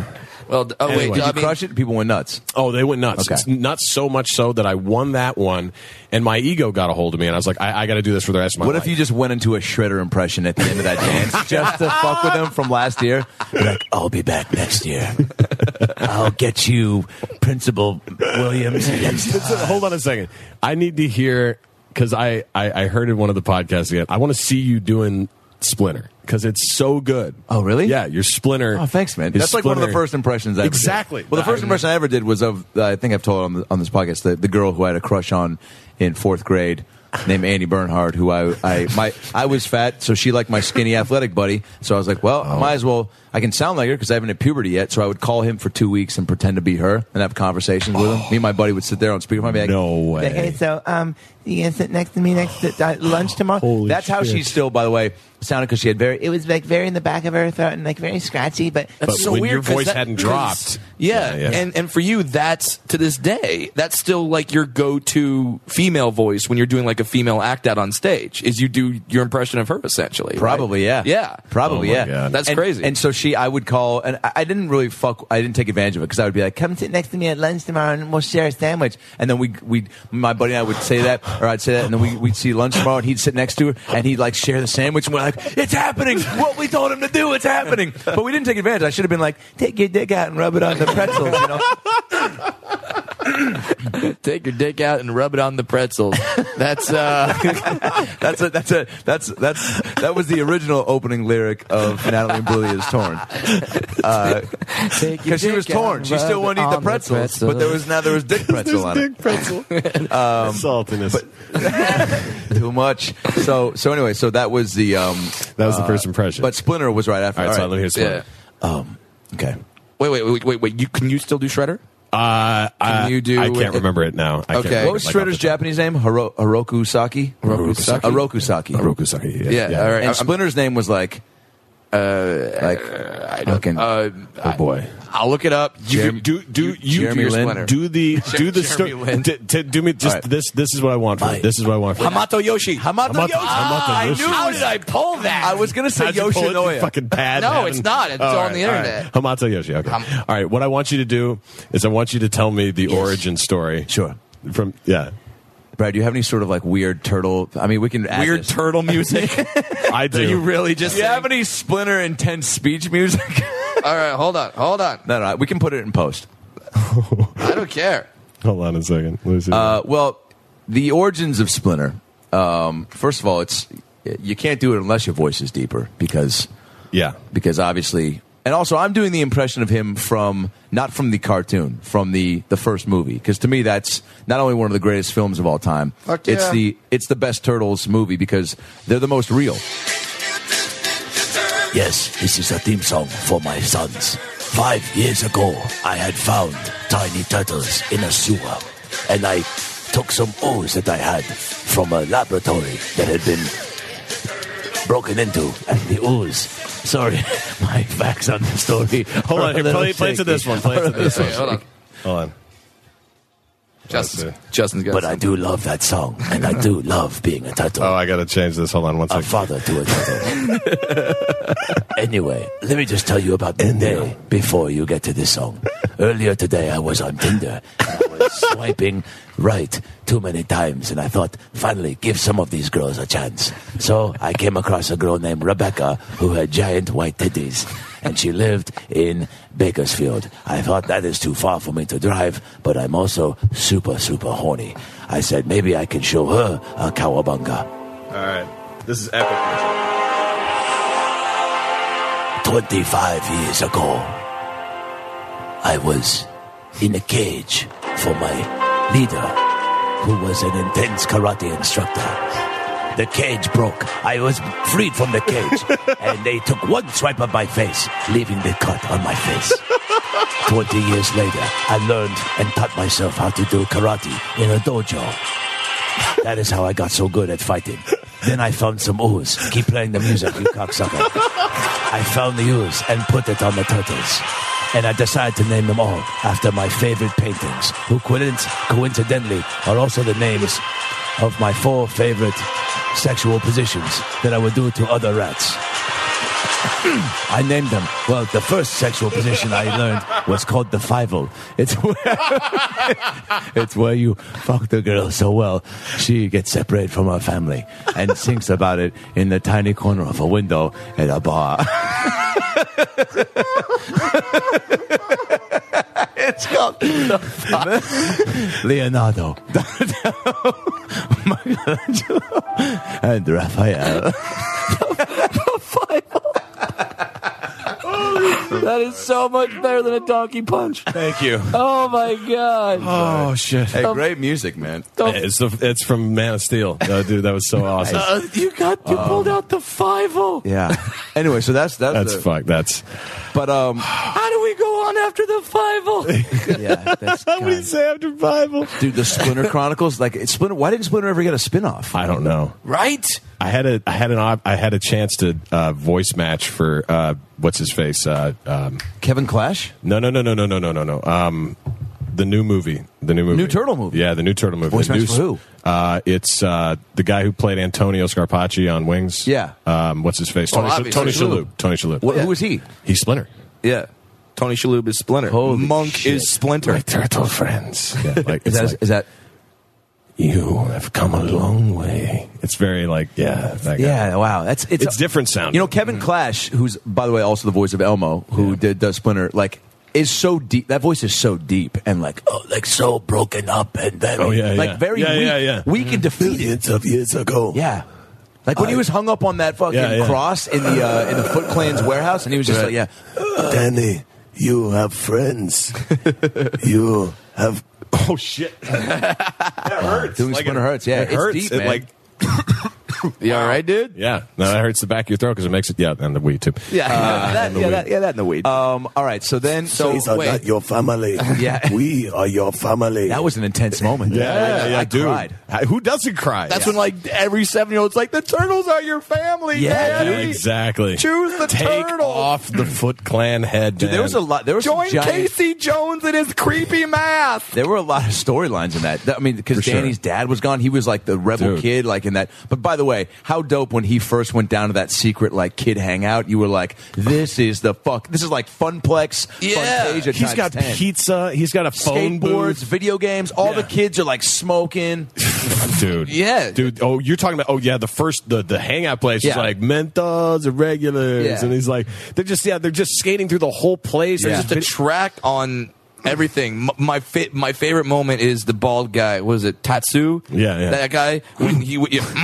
Well, Anyway. wait, Did you crush it? People went nuts. Oh, they went nuts. Okay. It's nuts so much so that I won that one, and my ego got a hold of me, and I was like, I got to do this for the rest of my What life. if you just went into a Shredder impression at the end of that dance just to fuck with him from last year? Be like, I'll be back next year. I'll get you, Principal Williams. Hold on a second. I need to hear, because I heard in one of the podcasts again, I want to see you doing Splinter, because it's so good. Oh, really? Yeah, your Splinter. Oh, thanks, man. his That's like one of the Splinter- first impressions I ever did. Exactly. Well, the first impression I ever did was of, I think I've told on this podcast, the girl who I had a crush on in 4th grade, named Andy Bernhard, who I was fat, so she liked my skinny athletic buddy. So I was like, well, I might as well. I can sound like her because I haven't hit puberty yet. So I would call him for 2 weeks and pretend to be her and have conversations with him. Me and my buddy would sit there on speakerphone and be like, No way. Hey, so you gonna sit next to me next to lunch tomorrow? Holy That's how shit. she still, by the way, sounded, because she had it was like very in the back of her throat and like very scratchy, but That's so when weird your 'cause voice hadn't dropped. Yeah, Yeah. And for you, that's to this day, that's still like your go-to female voice when you're doing like a female act out on stage. Is you do your impression of her essentially? right? Probably, yeah. Yeah, Probably, Oh, my yeah. God. That's crazy. And so I would call, and I didn't really I didn't take advantage of it, because I would be like, come sit next to me at lunch tomorrow and we'll share a sandwich. And then my buddy and I would say that, or I'd say that, and then we'd see lunch tomorrow and he'd sit next to her and he'd like share the sandwich, and we're like, it's happening! What we told him to do, it's happening! But we didn't take advantage. I should have been like, take your dick out and rub it on the pretzels, you know? Take your dick out and rub it on the pretzels. That's That was the original opening lyric of Natalie Imbruglia is Torn. Because she was torn. She still wanted to eat the pretzels, but there was dick pretzel on it. Big pretzel. Saltiness. Too much. So anyway, so that was the that was the first impression. But Splinter was right after. all right, so All let me hear Splinter. yeah. Okay. Wait. Can you still do Shredder? Can you do I can't remember it now. I can't Okay. remember What was it, like, Shredder's off the top. Japanese name? Hiroku Saki? Hiroku Saki? Hiroku Saki. Orokusaki, Yeah. All right. And Splinter's name was like I don't. Oh boy. I'll look it up. Jeremy- do you Jeremy do, Lin? Splinter. do the Jeremy story. Lin. Do me just All right. this is what I want for it. This is what I want for it. Hamato Yoshi. Hamato Hamato- Yoshi. Hamato I Yoshi. knew it How was- did I pull that? I was going to say How'd you pull it? Yoshinoya. You fucking pad. No, having- it's not. It's on the all internet. Hamato Yoshi. Okay. All right. What I want you to do is I want you to tell me the origin story. Sure. From Brad, do you have any sort of like weird turtle? I mean, we can add Weird this. turtle music. I do. You really just Do you sang- have any Splinter intense speech music? All right, hold on. No, we can put it in post. I don't care. Hold on a second. Let me see. Well, the origins of Splinter. First of all, you can't do it unless your voice is deeper, because obviously, and also I'm doing the impression of him not from the cartoon, from the first movie, because to me that's not only one of the greatest films of all time. Fuck yeah. It's the best Turtles movie because they're the most real. Yes, this is a theme song for my sons. 5 years ago, I had found tiny turtles in a sewer, and I took some O's that I had from a laboratory that had been broken into, and the ooze. Sorry, my facts on the story. Hold on. are a Here, little play to this shaky. one. Play to this one. Okay, hold on. Hold on. Justin's got But I do love that song, and I do love being a turtle. Oh, I got to change this. Hold on one A second. father to a turtle. Anyway, let me just tell you about the day before you get to this song. Earlier today, I was on Tinder. And I was swiping right too many times, and I thought, finally, give some of these girls a chance. So I came across a girl named Rebecca who had giant white titties, and she lived in Bakersfield. I thought that is too far for me to drive, but I'm also super, super horny. I said, maybe I can show her a cowabunga. All right. This is epic. 25 years ago, I was in a cage for my leader, who was an intense karate instructor. The cage broke. I was freed from the cage, and they took one swipe of my face, leaving the cut on my face. 20 years later, I learned and taught myself how to do karate in a dojo. That is how I got so good at fighting. Then I found some ooze. Keep playing the music, you cocksucker. I found the ooze and put it on the turtles. And I decided to name them all after my favorite paintings, who coincidentally are also the names of my 4 favorite sexual positions that I would do to other rats. I named them. Well, the first sexual position I learned was called the fivel. It's where you fuck the girl so well she gets separated from her family and sings about it in the tiny corner of a window at a bar. It's called Leonardo, Michelangelo, and Raphael. That is so much better than a donkey punch. Thank you. Oh my god. Oh shit! Hey, great music, man. It's from Man of Steel, dude. That was so awesome. You pulled out the five-o. Yeah. Anyway, so that's That's fuck. That's But How do we go on after the five-o? yeah, that's what do you say after Bible? dude. The Splinter Chronicles, like Splinter. Why didn't Splinter ever get a spinoff? I don't know. Right? I had a chance to voice match for what's his face. Kevin Clash. No. The new movie. New Turtle movie? Yeah, the new Turtle movie. Voice The match new- for who? It's the guy who played Antonio Scarpacci on Wings. Yeah. What's his face? Oh, Tony obviously. Shalhoub. Tony Shalhoub. Who was he? He's Splinter. Yeah. Tony Shalhoub is Splinter. Holy Monk shit. is Splinter. Turtle friends. Yeah, like, Is it's that, like, is that? you have come a long way. It's very like, that guy. Yeah. Wow. It's different sound. You know, Kevin Clash, who's by the way also the voice of Elmo, who does Splinter, like is so deep. That voice is so deep and like So broken up and very very weak, weak and defeated. millions of years ago. Yeah. Like when he was hung up on that fucking cross in the Foot Clan's warehouse, and he was just like, yeah. Danny, you have friends. You have. Oh shit! That hurts. Doing Splinter hurts. Yeah, it hurts. It's deep, It, man. like, You all right, dude? yeah. No, that hurts the back of your throat because it makes it. Yeah, and the weed too. That in the weed. All right. So then, These are wait. not your family. Yeah. We are your family. that was an intense moment. Yeah, I dude. cried. Who doesn't cry? That's when like every 7-year-old's like, the turtles are your family. Yeah, Daddy. dude. Exactly. Choose the Take turtle. off the Foot Clan head. Dude, there was a lot. There was Join some giant, Casey Jones and his creepy mask. There were a lot of storylines in that. I mean, because For sure. Danny's dad was gone. He was like the rebel Dude. kid, like in that. But by the way, how dope when he first went down to that secret like kid hangout. You were like, this is the fuck. This is like Funplex. Yeah. Funtasia He's times got 10. pizza. He's got a phone Skateboards, booth. video games. All the Yeah. kids are like smoking. Dude. Yeah. Dude. Oh, you're talking about, the first, the hangout place is Yeah. like Menthols or regulars. Yeah. And he's like, they're just skating through the whole place. Yeah. There's Just a track on everything. My favorite moment is the bald guy. Was it Tatsu? Yeah. That guy when he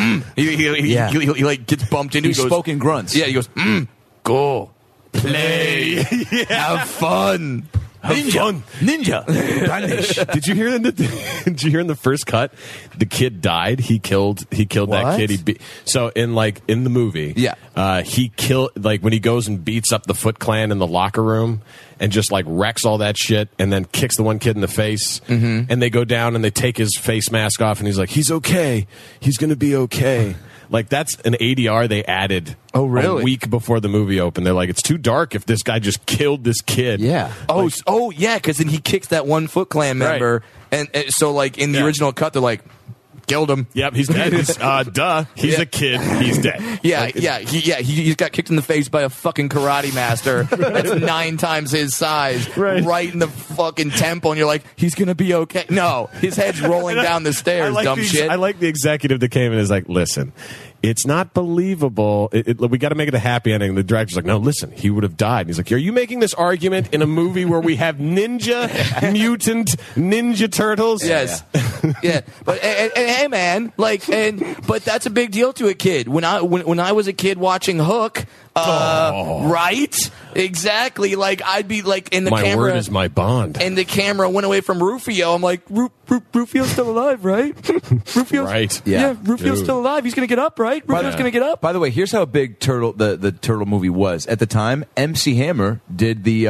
like gets bumped into. He He goes, spoke in grunts. Yeah, he goes, go, play, have fun. Ninja. Vanish. Did you hear Did you hear in the first cut, the kid died? He killed that What? kid. So in the movie, Yeah. he killed when he goes and beats up the Foot Clan in the locker room and just like wrecks all that shit and then kicks the one kid in the face. Mm-hmm. And they go down and they take his face mask off and he's like, he's okay. He's gonna be okay. Like that's an ADR they added. Oh, really? A week before the movie opened. They're like, it's too dark if this guy just killed this kid. Yeah. Oh, yeah, because then he kicks that one Foot Clan member, and so like in the Yeah. original cut, they're like, killed him. Yep, he's dead. Duh. He's a kid. He's dead. Yeah, he got kicked in the face by a fucking karate master that's 9 times his size, right in the fucking temple, and you're like, he's gonna be okay. No, his head's rolling down the stairs, dumb shit. I like the executive that came in and is like, listen, it's not believable. We got to make it a happy ending. The director's like, no, listen, he would have died. And he's like, are you making this argument in a movie where we have mutant ninja turtles? Yes, yeah, but and hey, man, like, but that's a big deal to a kid. When I was a kid watching Hook, right? Exactly. Like I'd be like in the My camera. word is my bond. And the camera went away from Rufio. I'm like, Rufio's still alive, right? Rufio's Right. Yeah, Rufio's Dude. still alive. He's gonna get up, right? Rufio's gonna get up. By the way, here's how big the Turtle movie was at the time. MC Hammer did the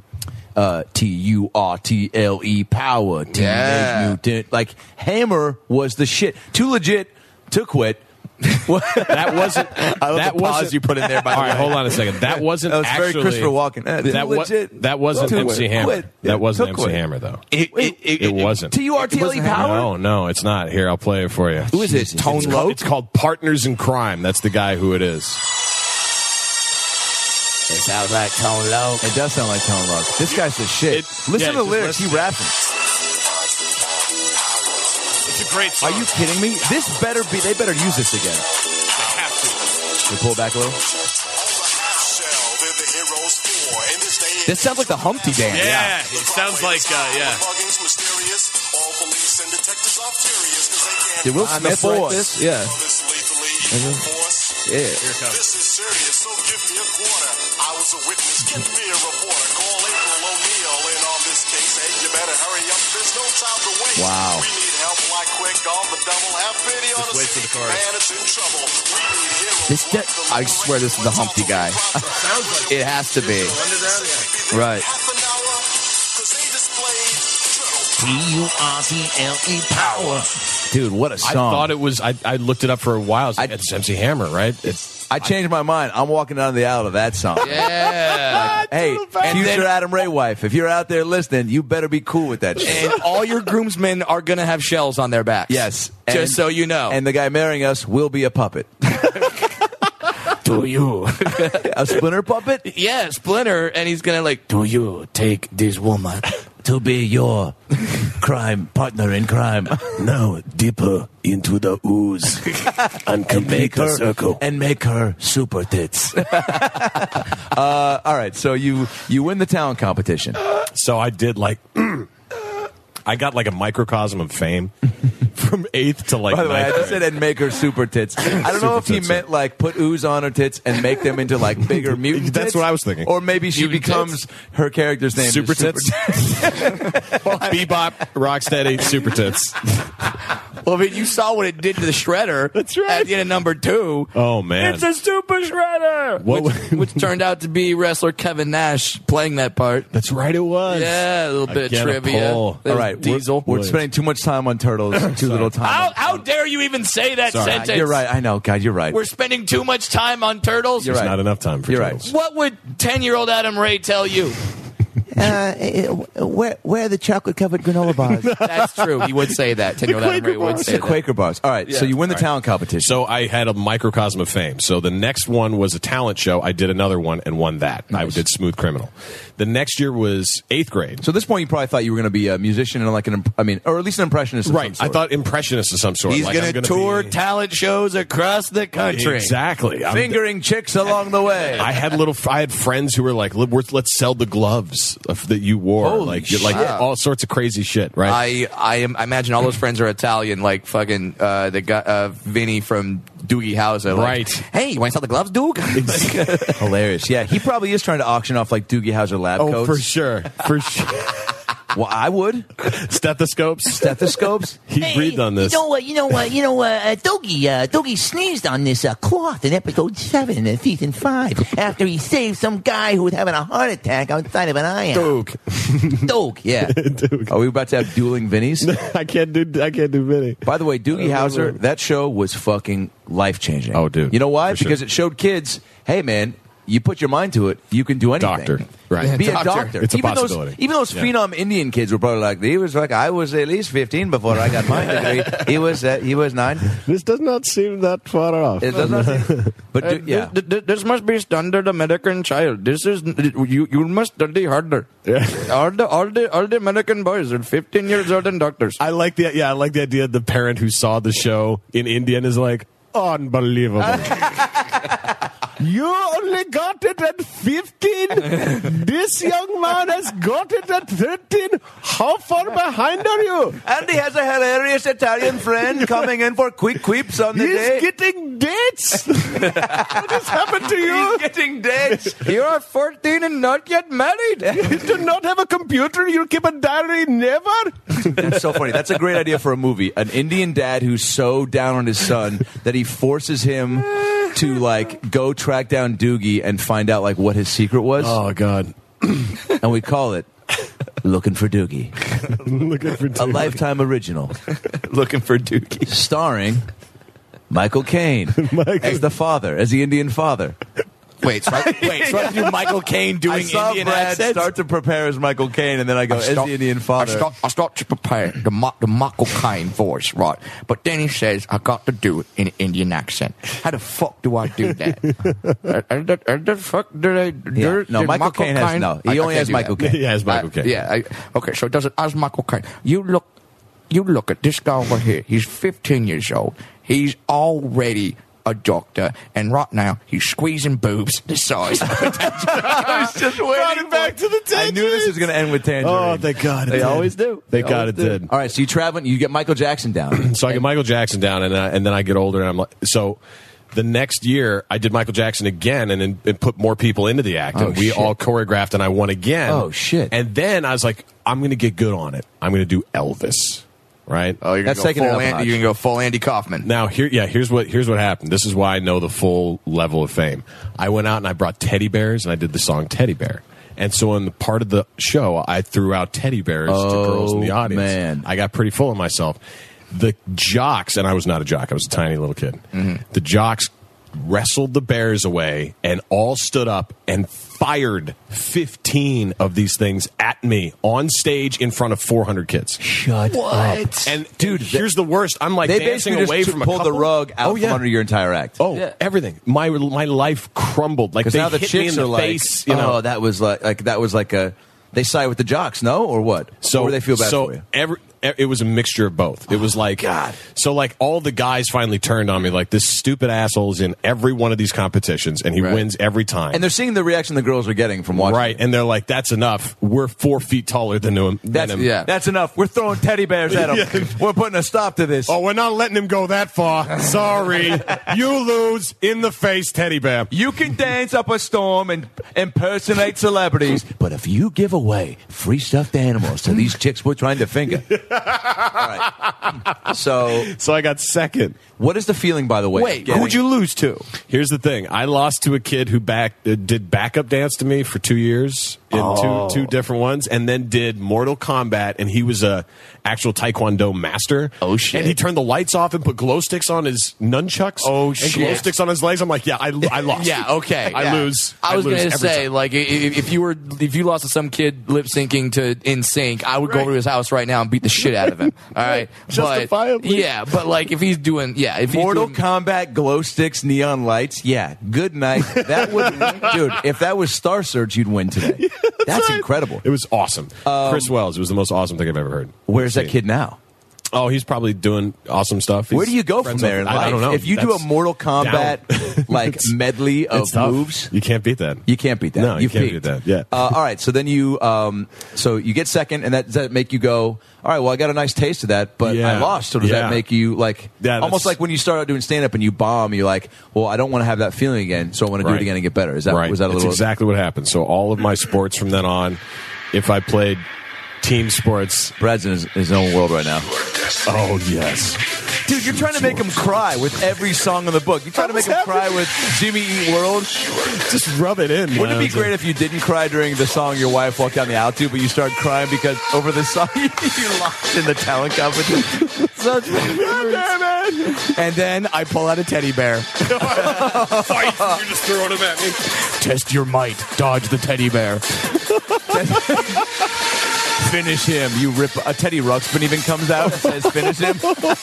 TURTLE power. Teenage Yeah. Mutant. Like Hammer was the shit. Too legit to quit. That wasn't. I love the pause you put in there. By the All way, right, hold on a second. That wasn't That was actually very Christopher Walken. That wasn't Too MC quit. Hammer. Quit. That wasn't Took MC quit. Hammer though. It wasn't. TURTLE power. No, it's not. Here, I'll play it for you. Who is it? Tone It's Loc? called Partners in Crime. That's the guy who it is. sounds like Tone Loc. It does sound like Tone Loc. This guy's the shit. Listen to the lyrics. He rapping. It's a great song. Are you kidding me? They better use this again. They have to. We pull back a little. This sounds like the Humpty Dance. Yeah, it sounds like, Did Will Smith like this? Yeah. Here it comes. This is serious, so give me a quarter. I was a witness, get me a reporter. Call April O'Neil in on this case. Hey, you better hurry up, there's no time to wait. Wow. We need help like quick on the double. Have pity on Just the wait for the city. chorus. Man, it's in trouble. We need heroes. I swear this is the Humpty guy. It has to be. Right. P-U-R-T-L-E power. Dude, what a I song. thought it was, I looked it up for a while. I was like, it's MC Hammer, right? I changed my mind. I'm walking down the aisle to that song. Yeah. Hey, future Adam Ray wife, if you're out there listening, you better be cool with that shit. And all your groomsmen are going to have shells on their backs. Yes. Just so you know. And the guy marrying us will be a puppet. Do you? A Splinter puppet? Yeah, Splinter, and he's going to like, Do you take this woman? To be your crime partner in crime. Now deeper into the ooze and complete the circle and make her super tits. All right, so you win the talent competition. So I did like, I got like a microcosm of fame from 8th to like By the way, I 9th just said grade. and make her super tits. I don't know if he tits, meant like put ooze on her tits and make them into like bigger mutant tits. That's what I was thinking. Or maybe she Mutant becomes her character's name. Super is tits. Bebop, Rocksteady, super tits. well, I mean, you saw what it did to the Shredder. That's right. At the end of number 2. Oh man, It's a super Shredder! What- Which turned out to be wrestler Kevin Nash playing that part. that's right. It was. Yeah, a little I bit of get a trivia. pull. There's All right, Diesel. We're spending too much time on turtles, too little time. How dare you even say that Sorry. sentence? You're right. I know. God, you're right. We're spending too much time on turtles. You're There's right. not enough time for You're turtles. What would 10-year-old Adam Ray tell you? Where are the chocolate covered granola bars? That's true. He would say that. 10-year-old Adam Ray would say The that. Quaker bars. All right, so you win the talent competition. So I had a microcosm of fame. So the next one was a talent show. I did another one and won that. I did Smooth Criminal. The next year was 8th grade. So at this point, you probably thought you were going to be a musician and like or at least an impressionist. Of some I sort. thought impressionist of some sort. He's Like, going I'm to gonna tour be- talent shows across the country. Exactly. fingering chicks along the way. I had friends who were like, let's sell the gloves that you wore. Holy like shit. all sorts of crazy shit, right? I imagine all those friends are Italian, like fucking the guy, Vinny from Doogie Howser. Like, Right. Hey, you want to sell the gloves, Duke? Hilarious. Yeah, he probably is trying to auction off like Doogie Howser lab coats. for sure. For sure. Well, I would. Stethoscopes. Stethoscopes. He breathed on this. Dougie sneezed on this cloth in episode 7 of season 5 after he saved some guy who was having a heart attack outside of an ion. Doug, yeah. Are we about to have dueling Vinnies? I can't do Vinny. By the way, Doogie Howser, that show was fucking life-changing. Oh, dude. You know why? For sure. Because it showed kids, hey, man, you put your mind to it, you can do anything. Doctor. Right. Be Doctor. a doctor. It's a even possibility. Even those phenom Indian kids were probably like, he was like, I was at least 15 before I got my degree. He was 9. This does not seem that far off. It does not seem, but yeah. This must be standard American child. This is you must study harder. Yeah. All the American boys are 15 years old and doctors. I like the idea of the parent who saw the show in India and is like, unbelievable. You only got it at 15? This young man has got it at 13? How far behind are you? And he has a hilarious Italian friend coming in for quick quips on the day. He's getting dates. What has happened to you? He's getting dates. You are 14 and not yet married. You do not have a computer? You keep a diary? Never? That's so funny. That's a great idea for a movie. An Indian dad who's so down on his son that he forces him to like go track down Doogie and find out like what his secret was. Oh, God. And we call it Looking for Doogie. Looking for A Lifetime original. Looking for Doogie. Starring Michael Caine as the father, as the Indian father. Wait, so I have to do Michael Caine doing I saw Indian Brad accents? start to prepare as Michael Caine, and then I go, as the Indian father. I start to prepare the Michael Caine voice, right? But then he says, I got to do it in an Indian accent. How the fuck do I do that? The fuck do they do? No, Michael Caine has no. He only has Michael Caine. He has Michael Caine. Okay, so does it as Michael Caine? You look at this guy over here. He's 15 years old. He's already a doctor, and right now he's squeezing boobs the size of a tangerine. I was just waiting back to the I knew this was going to end with tangerine. Oh, thank God it They did. always do. Thank God it did. All right, so you travel, you get Michael Jackson down. So I get Michael Jackson down, and then I get older, and I'm like, so the next year I did Michael Jackson again, and put more people into the act, and we all choreographed, and I won again. Oh, shit. And then I was like, I'm going to get good on it. I'm going to do Elvis, right? Oh, you're That's going taking it up a to notch. you're gonna go full Andy Kaufman. Now here's what happened. This is why I know the full level of fame. I went out and I brought teddy bears, and I did the song Teddy Bear. And so in the part of the show, I threw out teddy bears to girls in the audience. Man. I got pretty full of myself. The jocks, and I was not a jock, I was a tiny little kid. The jocks wrestled the bears away and all stood up and fired 15 of these things at me on stage in front of 400 kids. Shut up. And dude, here's the worst. I'm like They dancing basically away just from a pulled the couple. rug out Oh, yeah. from under your entire act. Oh, everything. My life crumbled. Like Because they now the hit me chicks in the are like, face. You know, oh, that was like a. They side with the jocks, no, or what? so or do they feel bad so for you? it was a mixture of both. It was like God. So like all the guys finally turned on me. Like this stupid asshole's in every one of these competitions, and he wins every time. And they're seeing the reaction the girls are getting from watching. Right, and they're like, "That's enough. We're 4 feet taller than him." That's enough. We're throwing teddy bears at him. We're putting a stop to this. Oh, we're not letting him go that far. Sorry, you lose in the face, teddy bear. You can dance up a storm and impersonate celebrities, but if you give away free stuffed animals to these chicks we're trying to finger. All right. So I got second. What is the feeling, by the way? Wait, who'd you lose to? Here's the thing. I lost to a kid who did backup dance to me for 2 years in two different ones, and then did Mortal Kombat, and he was a actual Taekwondo master. Oh, shit. And he turned the lights off and put glow sticks on his nunchucks. Oh, and shit. glow sticks on his legs. I'm like, yeah, I lost. Yeah, okay. I yeah. lose. I was lose going to every say, time. like, if you lost to some kid lip syncing to NSYNC, I would go to his house right now and beat the shit out of him. All right, Justifiably. But, yeah, but like if he's doing, if he's Mortal doing, Kombat, glow sticks, neon lights. Yeah, good night. That would, dude. If that was Star Search, you'd win today. That's incredible. It was awesome. Chris Wells. It was the most awesome thing I've ever heard. Where's that kid now? Oh, he's probably doing awesome stuff. Where do you go from there? I don't know. If you do a Mortal Kombat like medley of It's tough. moves, You can't beat that. you can't beat that. No, you can't peaked. beat that. Yeah. All right. So then you get second, and does that make you go? All right. Well, I got a nice taste of that, but I lost. So does that make you like almost like when you start out doing stand up and you bomb? You're like, well, I don't want to have that feeling again, so I want to do it again and get better. Is that right? was that a That's little? exactly what happened. So all of my sports from then on, if I played team sports, Brad's in his own world right now. oh yes. Dude, you're trying to make him cry with every song in the book. You're trying to make him cry with Jimmy Eat World. Just rub it in. Wouldn't man. it be great if you didn't cry during the song your wife walked down the aisle to, but you started crying because over the song you lost in the talent competition? Such and then I pull out a teddy bear. Fight! You're just throwing him at me. Test your might. Dodge the teddy bear. Finish him. You rip a Teddy Ruxpin even comes out and says finish him.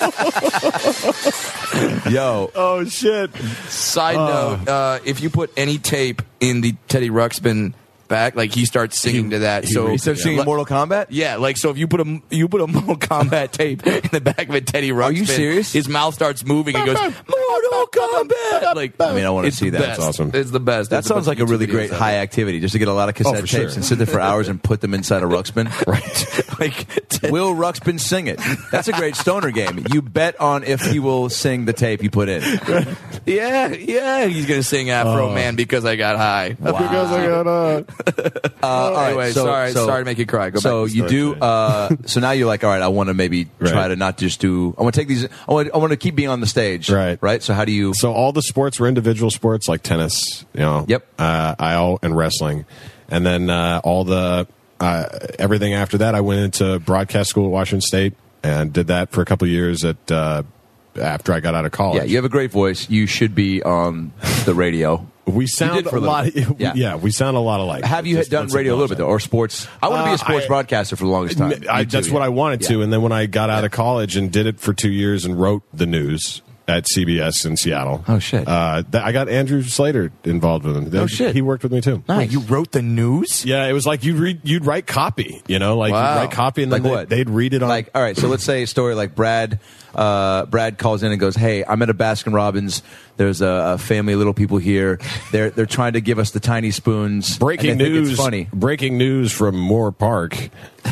Yo. Oh shit. Side note: if you put any tape in the Teddy Ruxpin back, like he starts singing to that. So He starts singing Mortal Kombat? Yeah, like so if you put a Mortal Kombat tape in the back of a Teddy Ruxpin, Are you serious? His mouth starts moving and goes Mortal Kombat. Like I mean, I want to see that. Best. That's awesome. It's the best. That sounds like a really great high activity, just to get a lot of cassette for tapes sure. and sit there for hours and put them inside a Ruxpin. right. Like Will Ruxpin sing it? That's a great stoner game. You bet on if he will sing the tape you put in. yeah, he's gonna sing Afro Man because I got high. Because I got All right, Anyway, sorry to make you cry. Go so back to you do. So now you're like, all right, I want to maybe try Right. to not just do. I want to take these. I want to keep being on the stage. Right. Right. So how do you? So all the sports were individual sports, like tennis, you know. Yep. And wrestling, and then all the everything after that. I went into broadcast school at Washington State and did that for a couple of years after I got out of college. Yeah, you have a great voice. You should be on the radio. We sound did for a a lot. little bit. Yeah, we sound a lot alike. Have you Just done once radio a little bit, acknowledge though, or sports? I want to be a sports broadcaster for the longest time. That's what I wanted to. And then when I got out of college and did it for 2 years and wrote the news at CBS in Seattle. Oh, shit. I got Andrew Slater involved with him. Oh, shit. He worked with me, too. Wait, you wrote the news? Yeah, it was like you'd write copy, you know, like Wow. you'd write copy and Like then what? they'd read it on. Like, all right, so let's say a story like Brad calls in and goes, "Hey, I'm at a Baskin Robbins. There's a family of little people here. They're trying to give us the tiny spoons. breaking and they think news. It's funny. Breaking news from Moore Park.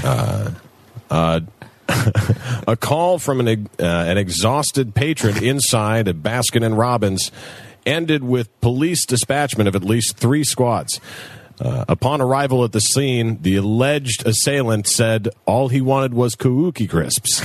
A call from an exhausted patron inside a Baskin and Robbins ended with police dispatchment of at least 3 squads. Upon arrival at the scene, the alleged assailant said all he wanted was Kabuki crisps.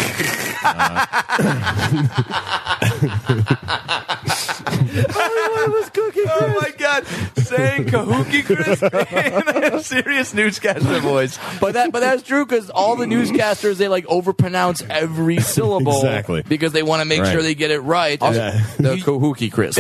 Oh my God! Saying Kahuki Crisp in a serious newscaster voice. But that's true because all the newscasters they like overpronounce every syllable Exactly. because they want to make Right. sure they get it right. Yeah. The Kahuki crisp.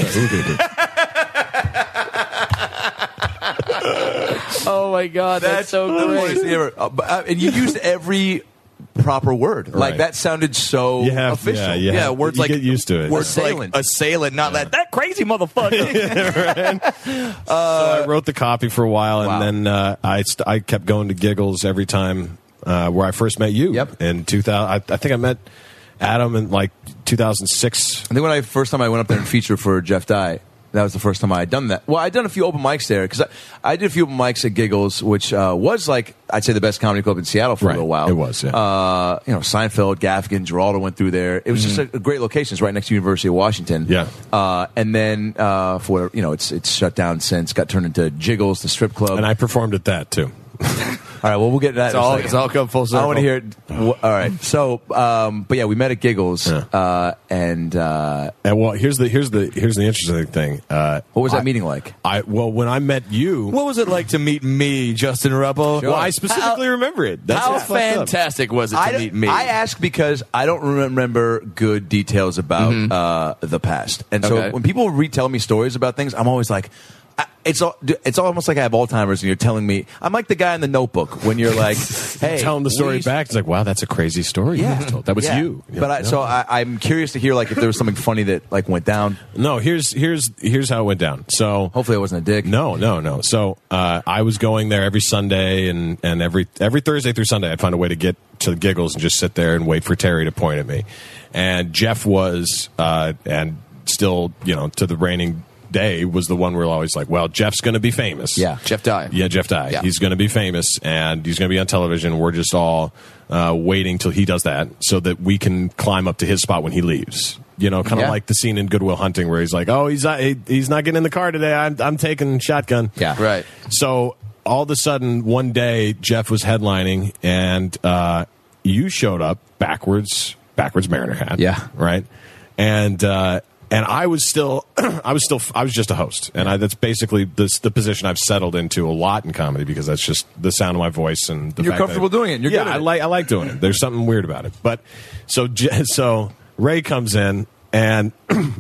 Oh my God, that's so the great. funniest thing ever. And you used every proper word. Like Right. that sounded so You have, official. yeah, words you like- get used to it. Words Assailant. like assailant, not that crazy motherfucker. So I wrote the copy for a while, and Wow. then I kept going to Giggles every time where I first met you. Yep. In 2000, I think I met Adam in like 2006. I think when first time I went up there and featured for Jeff Dye, that was the first time I had done that. Well, I'd done a few open mics there because I did a few open mics at Giggles, which was like I'd say the best comedy club in Seattle for a Right. little while. It was, yeah. Seinfeld, Gaffigan, Geraldo went through there. It was just a great location. It's right next to University of Washington. Yeah. And then for it's shut down since, got turned into Jiggles, the strip club. And I performed at that too. All right, well, we'll get to that. It's all come full circle. I want to hear it. All right, so, but yeah, we met at Giggles, and And here's the interesting thing. what was that meeting like? When I met you, What was it like to meet me, Justin Rebel? well, I specifically remember it. That's How what's fucked up. fantastic was it to meet me? I ask because I don't remember good details about the past, and so Okay. when people retell me stories about things, I'm always like. It's almost like I have Alzheimer's and you're telling me. I'm like the guy in the Notebook when you're like, "Hey, Telling the story we- back, it's like, wow, that's a crazy story. you just told. That was Yeah. you. But I'm curious to hear like if there was something funny that like went down. No, here's how it went down. So Hopefully, I wasn't a dick. No. So I was going there every Sunday, and every Thursday through Sunday, I'd find a way to get to the Giggles and just sit there and wait for Terry to point at me. And Jeff was, and still, to the reigning day, was the one where always like, well, Jeff's going to be famous. Yeah. Jeff Dye. Yeah, Jeff Dye. Yeah. He's going to be famous, and he's going to be on television. We're just all waiting till he does that so that we can climb up to his spot when he leaves. Kind of Yeah. like the scene in Good Will Hunting where he's like, "Oh, he's not getting in the car today. I'm taking shotgun." Yeah. Right. So all of a sudden, one day, Jeff was headlining, and you showed up backwards Mariner hat. Yeah. Right. And I was still, I was just a host, and that's basically the position I've settled into a lot in comedy because that's just the sound of my voice and the You're fact comfortable that, doing it. You're yeah, good at I like doing it. There's something weird about it. But so Ray comes in and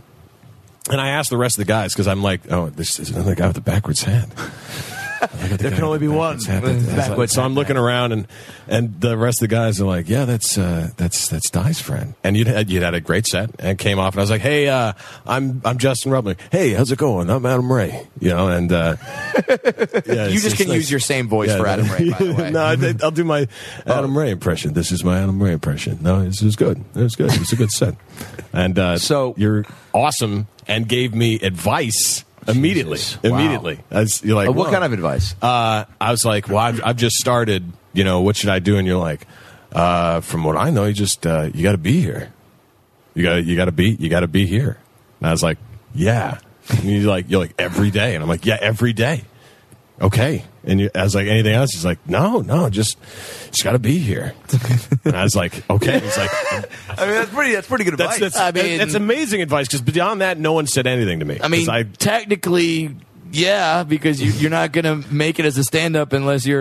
I asked the rest of the guys because I'm like, oh, this is another guy with the backwards hat. There can only be one. Backwards So I'm looking around, and the rest of the guys are like, "Yeah, that's Dye's friend." And you'd had a great set, and came off, and I was like, "Hey, I'm Justin Rubner. Hey, how's it going? I'm Adam Ray." And yeah, You just can use your same voice for Adam Ray, by the way. No, I'll do my Adam Ray impression. This is my Adam Ray impression. No, this is good. It was good. It was a good set. And So- you're awesome, and gave me advice. Immediately. Wow. You're like, what whoa. kind of advice? I was like, well, I've just started. What should I do? And you're like, from what I know, you just you got to be here. You got to be here. And I was like, yeah. And you're like every day, and I'm like, yeah, every day. Okay. And I was like, anything else? He's like, no, just got to be here. And I was like, okay. He's like, I mean, that's pretty good advice. that's amazing advice because beyond that, no one said anything to me. I mean, 'Cause technically, yeah, because you're not going to make it as a stand-up unless you're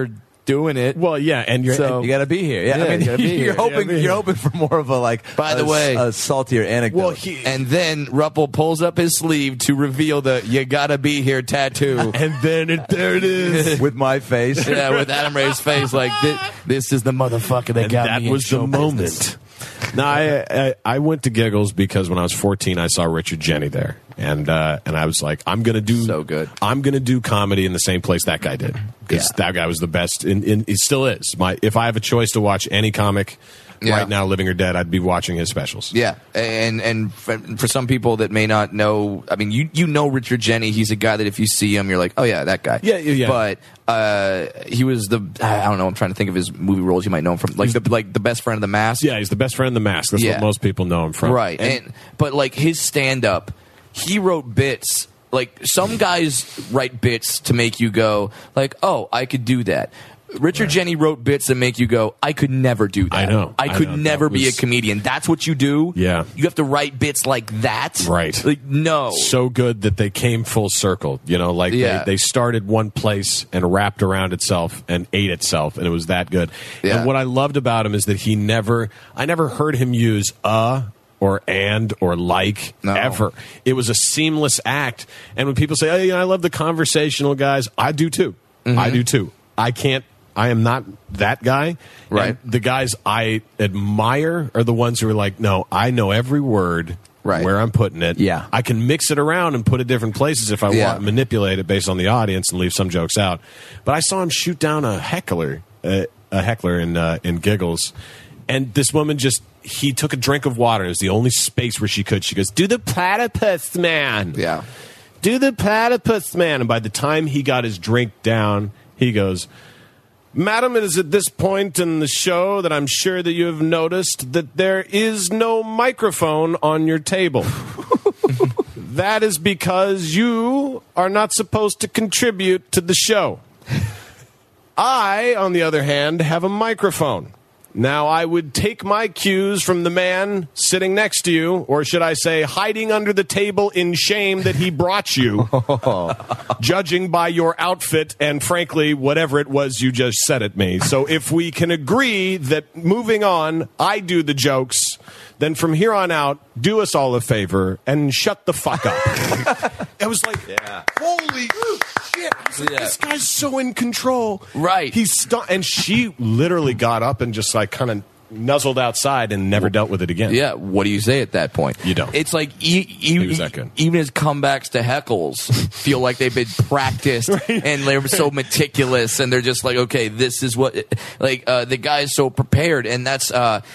doing it. Well, yeah, and you're So- You got to be here. Yeah, Yeah, I mean, you gotta be here. you're hoping Yeah, you're hoping for more of a By the way- a saltier anecdote. And then Ruppel pulls up his sleeve to reveal the "You gotta be here" tattoo. and then there it is. with my face. Yeah, with Adam Ray's face, like this is the motherfucker that And got that me in was the show moment. business. No, I went to Giggles because when I was 14, I saw Richard Jeni there, and I was like, I'm gonna do So good. I'm gonna do comedy in the same place that guy did, because that guy was the best. In he still is. If I have a choice to watch any comic right now, living or dead, I'd be watching his specials. Yeah, and for some people that may not know, I mean, you know Richard Jeni. He's a guy that if you see him, you're like, oh yeah, that guy. Yeah. But he was I don't know. I'm trying to think of his movie roles. You might know him from like the best friend of the Mask. Yeah, he's the best friend in The Mask. That's what most people know him from. Right. But like his stand up, he wrote bits. Like some guys write bits to make you go like, oh, I could do that. Richard Jeni wrote bits that make you go, I could never do that. I know. I could never be a comedian. That's what you do? Yeah. You have to write bits like that? Right. Like, no. So good that they came full circle. You know, like they started one place and wrapped around itself and ate itself, and it was that good. Yeah. And what I loved about him is that I never heard him use or and or like ever. It was a seamless act. And when people say, oh, I love the conversational guys, I do too. I do too. I am not that guy. Right. And the guys I admire are the ones who are like, no, I know every word where I'm putting it. Yeah. I can mix it around and put it different places if I want, manipulate it based on the audience and leave some jokes out. But I saw him shoot down a heckler in Giggles. And this woman he took a drink of water. It was the only space where she could. She goes, do the platypus man. Yeah. Do the platypus man. And by the time he got his drink down, he goes, Madam, it is at this point in the show that I'm sure that you have noticed that there is no microphone on your table. That is because you are not supposed to contribute to the show. I, on the other hand, have a microphone. Now, I would take my cues from the man sitting next to you, or should I say, hiding under the table in shame that he brought you, judging by your outfit and, frankly, whatever it was you just said at me. So if we can agree that moving on, I do the jokes, then from here on out, do us all a favor and shut the fuck up. I was like, holy shit. I was like, this guy's so in control. Right. And she literally got up and just like kind of nuzzled outside and never dealt with it again. Yeah, what do you say at that point? You don't. It's like was that good. even his comebacks to heckles feel like they've been practiced and they're so meticulous and they're just like, okay, this is what the guy is so prepared, and that's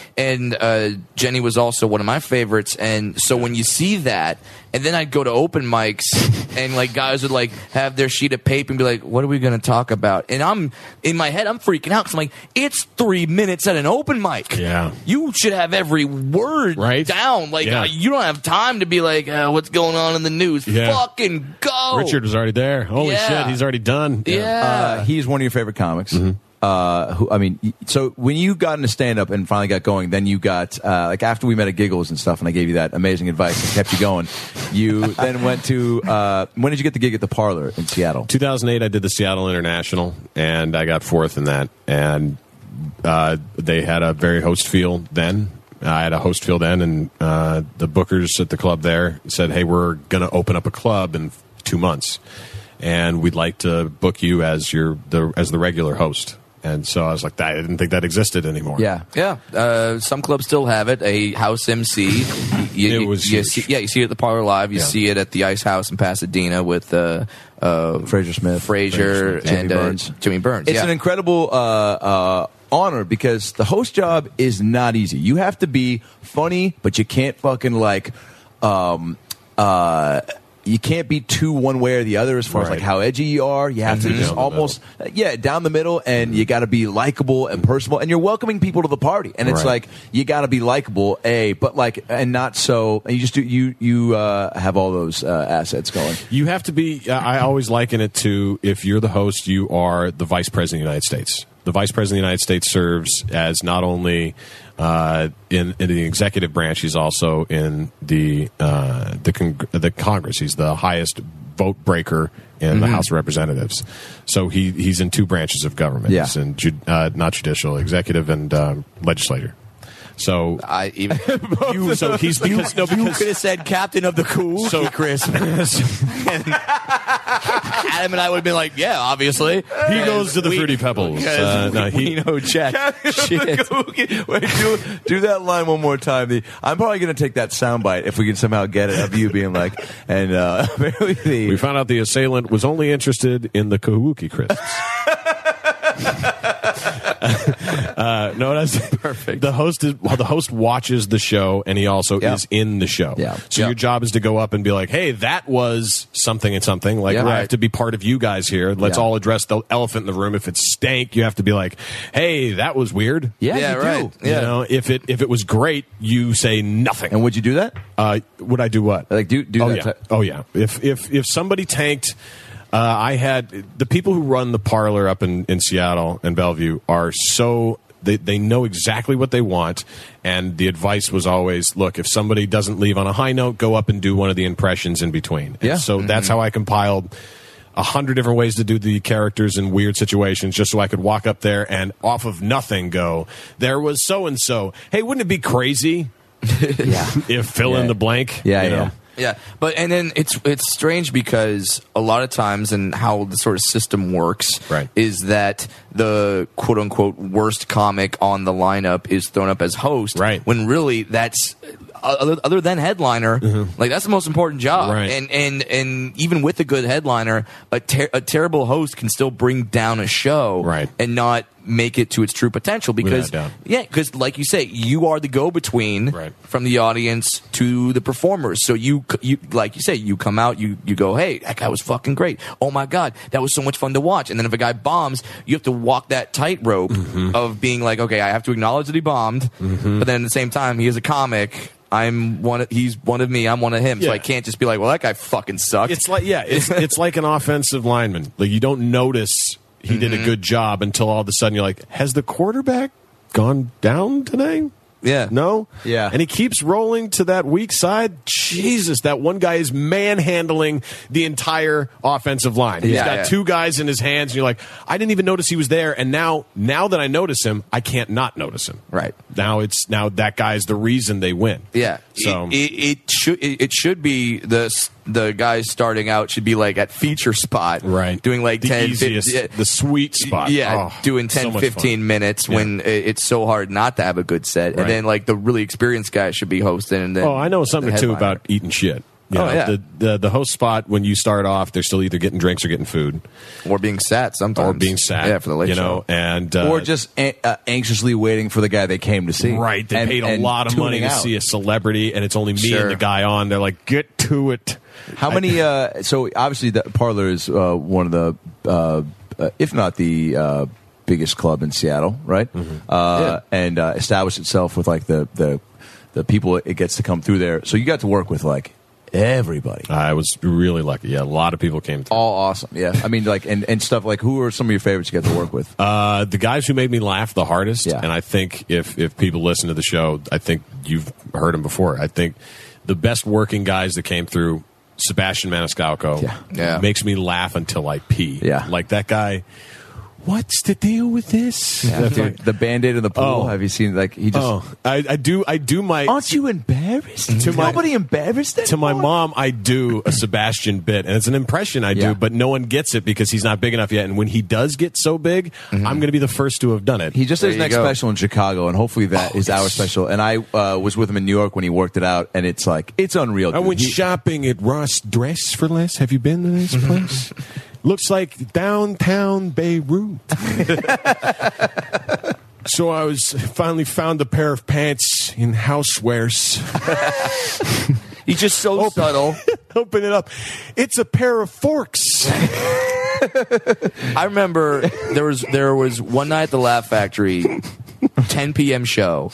Jeni was also one of my favorites, and so when you see that. And then I'd go to open mics, and like guys would like have their sheet of paper and be like, "What are we going to talk about?" And I'm in my head, I'm freaking out because I'm like, "It's 3 minutes at an open mic. Yeah, you should have every word down. Like you don't have time to be like, what's going on in the news? Yeah. Fucking go." Richard was already there. Holy Yeah. shit, he's already done. Yeah, He's one of your favorite comics. So when you got into stand-up and finally got going, then you got, like after we met at Giggles and stuff, and I gave you that amazing advice and kept you going, you then went to, when did you get the gig at the Parlor in Seattle? 2008, I did the Seattle International, and I got fourth in that. And they had a very host feel then. I had a host feel then, and the bookers at the club there said, hey, we're going to open up a club in 2 months, and we'd like to book you as the regular host. And so I was like, I didn't think that existed anymore. Yeah. Some clubs still have it. A house MC. It was you huge. see it at the Parlor Live. You see it at the Ice House in Pasadena with Fraser Smith, and Jimmy Burns. It's an incredible honor because the host job is not easy. You have to be funny, but you can't fucking you can't be too one way or the other as far as like how edgy you are. You have to just almost down the middle, and you got to be likable and personable, and you're welcoming people to the party, and it's like you got to be likable, but like and not so. And you just do you have all those assets going. You have to be. I always liken it to if you're the host, you are the vice president of the United States. The vice president of the United States serves as not only in the executive branch, he's also in the Congress. He's the highest vote breaker in the House of Representatives. So he's in two branches of government. Yeah. He's in not judicial, executive, and legislature. So I even so he's because you could have said captain of the Kahuki Christmas. And Adam and I would have been like, yeah, obviously. he goes to the Fruity Pebbles. We know Jack. Shit. Wait, do that line one more time. I'm probably going to take that soundbite if we can somehow get it of you being like, and apparently We found out the assailant was only interested in the Kahuki crisps. No, that's Perfect. The host watches the show, and he also is in the show. Yeah. So your job is to go up and be like, "Hey, that was something and something." Like, I have to be part of you guys here. Let's all address the elephant in the room. If it's stank, you have to be like, "Hey, that was weird." Yeah, Yeah, you right. do. You know, if it was great, you say nothing. And would you do that? Would I do what? Like do Oh that? yeah. Oh yeah. If somebody tanked. I had the people who run the parlor up in Seattle and Bellevue are so they know exactly what they want, and the advice was always, look, if somebody doesn't leave on a high note, go up and do one of the impressions in between. Yeah. And so that's how I compiled 100 different ways to do the characters in weird situations, just so I could walk up there and off of nothing go, there was so and so. Hey, wouldn't it be crazy? If fill in the blank. Yeah, you know? yeah. Yeah, but and then it's strange because a lot of times, and how the sort of system works, Right. is that the quote unquote worst comic on the lineup is thrown up as host, Right. when really that's other than headliner, like that's the most important job, Right. and even with a good headliner, a terrible host can still bring down a show, Right. and not make it to its true potential because Without doubt. because like you say, you are the go-between Right. from the audience to the performers. So you like you say, you come out, you go, hey, that guy was fucking great. Oh my God, that was so much fun to watch. And then if a guy bombs, you have to walk that tightrope of being like, okay, I have to acknowledge that he bombed, but then at the same time, he is a comic. He's one of me. I'm one of him. So Yeah. I can't just be like, well, that guy fucking sucked. It's like it's like an offensive lineman. Like you don't notice he did a good job until all of a sudden you're like, has the quarterback gone down today? Yeah. No? Yeah. And he keeps rolling to that weak side. Jesus, that one guy is manhandling the entire offensive line. He's Yeah, got yeah. two guys in his hands, and you're like, I didn't even notice he was there. And now that I notice him, I can't not notice him. Right. Now that guy's the reason they win. Yeah, So it should be the guys starting out should be like at feature spot, right, doing like the 10, easiest, 50, the sweet spot. yeah, Oh, doing so 10, much 15 fun. minutes when it's so hard not to have a good set, Right. and then like the really experienced guys should be hosting. And then Oh, I know something the too headliner. about eating shit. You Oh, know, yeah. the host spot when you start off, they're still either getting drinks or getting food or being sat sometimes, or being sat. Yeah, for the late you show. know, and or just anxiously waiting for the guy they came to see. right. They And- paid a and lot of money tuning to out. see a celebrity, and it's only me Sure. and the guy on. They're like, get to it. How many? So obviously, the Parlor is one of the, if not the biggest club in Seattle, right? And established itself with like the people it gets to come through there. So you got to work with like everybody. I was really lucky. Yeah, a lot of people came through. All awesome. Yeah, I mean, like and stuff like. Who are some of your favorites you got to work with? The guys who made me laugh the hardest, Yeah. and I think if people listen to the show, I think you've heard them before. I think the best working guys that came through, Sebastian Maniscalco, Yeah. makes me laugh until I pee. Yeah. Like that guy. What's the deal with this? Dude, the Band-Aid in the pool. Oh. Have you seen? Like he just. Oh, I do my. Aren't you embarrassed? To my- Nobody embarrassed To my anymore? mom, I do a Sebastian bit, and it's an impression I Yeah. do, but no one gets it because he's not big enough yet. And when he does get so big, I'm going to be the first to have done it. He just did his There you next go. special in Chicago, and hopefully that is our special. And I was with him in New York when he worked it out, and it's like it's unreal. I dude. went He- shopping at Ross Dress for Less. Have you been to this place? Looks like downtown Beirut. So I finally found a pair of pants in Housewares. He's just so subtle. Open it up. It's a pair of forks. I remember there was one night at the Laugh Factory, 10 p.m. show.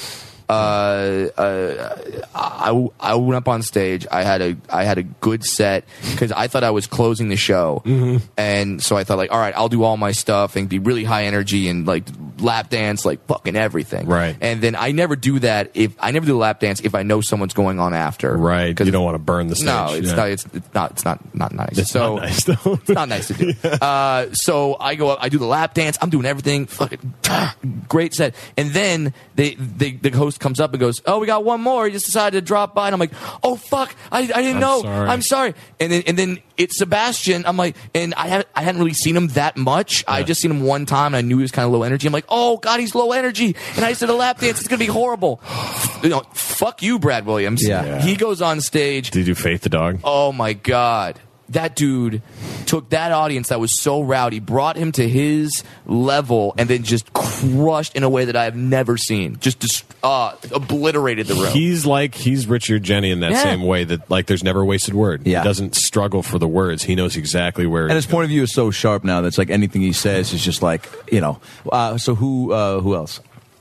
I went up on stage. I had a good set because I thought I was closing the show, and so I thought like, all right, I'll do all my stuff and be really high energy and like lap dance, like fucking everything. Right. And then I never do that if I never do the lap dance if I know someone's going on after. Right. You don't want to burn the stage. No, it's Yeah. not. It's not nice. It's so not nice, though. it's not nice to do. So I go up, I do the lap dance. I'm doing everything. Fucking great set. And then the host comes up and goes, "Oh, we got one more. He just decided to drop by." And I'm like, "Oh fuck, I didn't know. sorry. I'm sorry." And then it's Sebastian. I'm like, and I hadn't really seen him that much. I just seen him one time, and I knew he was kind of low energy. I'm like, "Oh God, he's low energy." And I said, "A lap dance. It's gonna be horrible." Fuck you, Brad Williams. Yeah. He goes on stage. Did you do Faith the Dog? Oh my God. That dude took that audience that was so rowdy, brought him to his level, and then just crushed in a way that I have never seen. Just obliterated the room. He's Richard Jenny in that Yeah. same way that like there's never a wasted word. Yeah. He doesn't struggle for the words. He knows exactly where. And his point of view is so sharp now that's like anything he says is just like, so who else?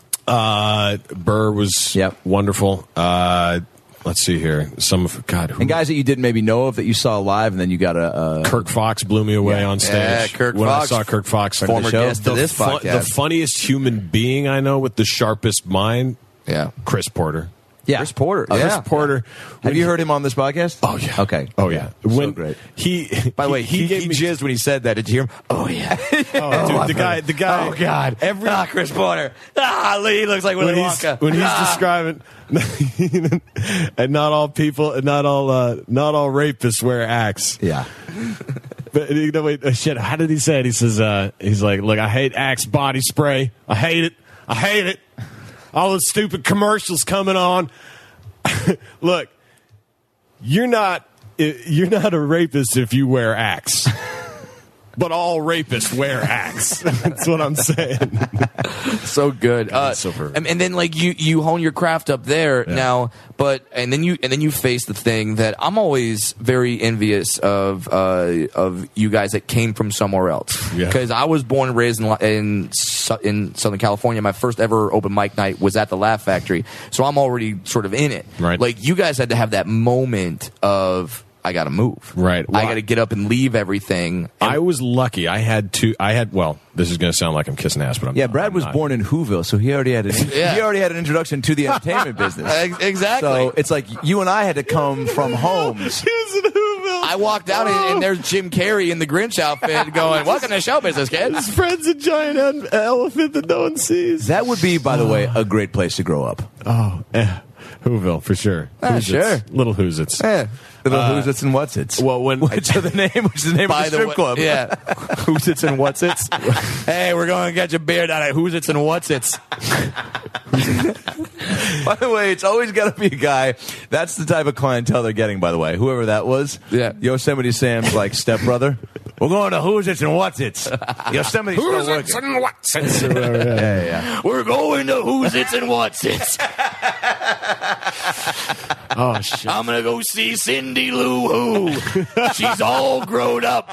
Burr was wonderful. Let's see here. And guys that you didn't maybe know of that you saw live, and then you got a Kirk Fox blew me away on stage. Yeah, Kirk when Fox, I saw Kirk Fox, former guest of this podcast. the funniest human being I know with the sharpest mind. Yeah, Chris Porter. Yeah. Chris Porter. Chris Porter. Have you heard him on this podcast? Oh yeah. Okay. Oh yeah. So great. By the way, he gave me jizzed when he said that. Did you hear him? Oh yeah. Oh, dude, the guy. Oh God. Chris Porter. He looks like Willy Wonka. When he's describing, and not all rapists wear Axe. Yeah. But wait, shit. How did he say it? He says, he's like, look, I hate Axe body spray. I hate it. All those stupid commercials coming on. Look, you're not a rapist if you wear Axe. But all rapists wear Axe. That's what I'm saying. So good. So perfect. And then like you hone your craft up there now, and then you face the thing that I'm always very envious of you guys that came from somewhere else. Because I was born and raised in Southern California. My first ever open mic night was at the Laugh Factory, so I'm already sort of in it. Right. Like you guys had to have that moment of, I got to move. Right. I got to get up and leave everything. I was lucky. Well, this is going to sound like I'm kissing ass, but I'm not. Brad was born in Whoville, so he already had an introduction to the entertainment business. Exactly. So it's like you and I had to come from homes. I walked out and there's Jim Carrey in the Grinch outfit going, "Welcome to show business, kid." His friend's a giant elephant that no one sees. That would be, by the way, a great place to grow up. Oh, Whoville for sure. Sure. Little Whoozits. Little Who's-its and What's-its. Well, which is the name of the strip club. Yeah. Who's-its and What's-its. Hey, we're going to get your beer down at Who's-its and What's-its. By the way, it's always got to be a guy. That's the type of clientele they're getting, by the way. Whoever that was. Yeah. Yosemite Sam's like stepbrother. We're going to Who's-its and What's-its. Yosemite's still Who's-its working. and What's-its? Yeah. We're going to Who's-its and What's-its. Oh, shit. I'm going to go see Cindy Lou Who. She's all grown up.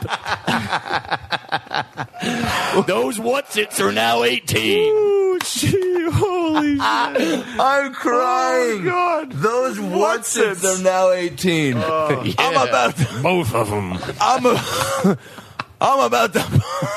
Those What's-its are now 18. Oh, shit. Holy shit. I'm crying. Oh, God. Those What's-its are now 18. I'm about to... Both of them. I'm about to...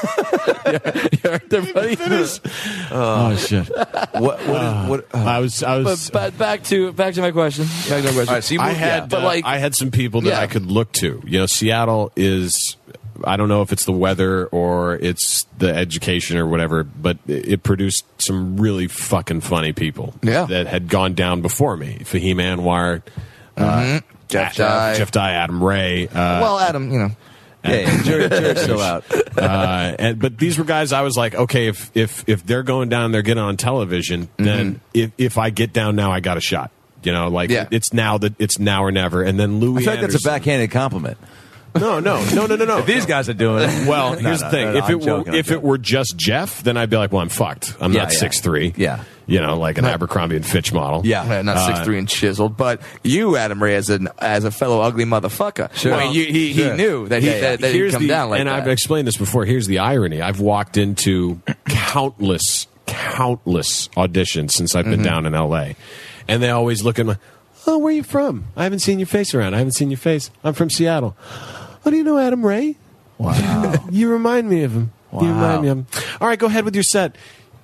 Oh, shit. What? I was. But back to my question. All right, so you moved, I had some people that I could look to. Seattle is, I don't know if it's the weather or it's the education or whatever, but it produced some really fucking funny people that had gone down before me. Fahim Anwar, Jeff Dye, Adam Ray. Adam, Jerry's still out. But these were guys I was like, okay, if they're going down, they're getting on television, then if I get down now, I got a shot. It's now or never. And then Louis I feel like Anderson, that's a backhanded compliment. No. If these guys are doing it. Well, here's the thing. If it were just Jeff, then I'd be like, well, I'm fucked. I'm not 6'3". Yeah. Like an Abercrombie and Fitch model. Yeah, not 6'3" and chiseled, but you, Adam Ray, as a fellow ugly motherfucker. Sure. I mean, he knew that he'd come down like and that. I've explained this before. Here's the irony. I've walked into countless auditions since I've been down in L.A., and they always look at me, oh, where are you from? I haven't seen your face around. I haven't seen your face. I'm from Seattle. Oh, do you know Adam Ray? Wow. You remind me of him. Wow. You remind me of him. All right, go ahead with your set.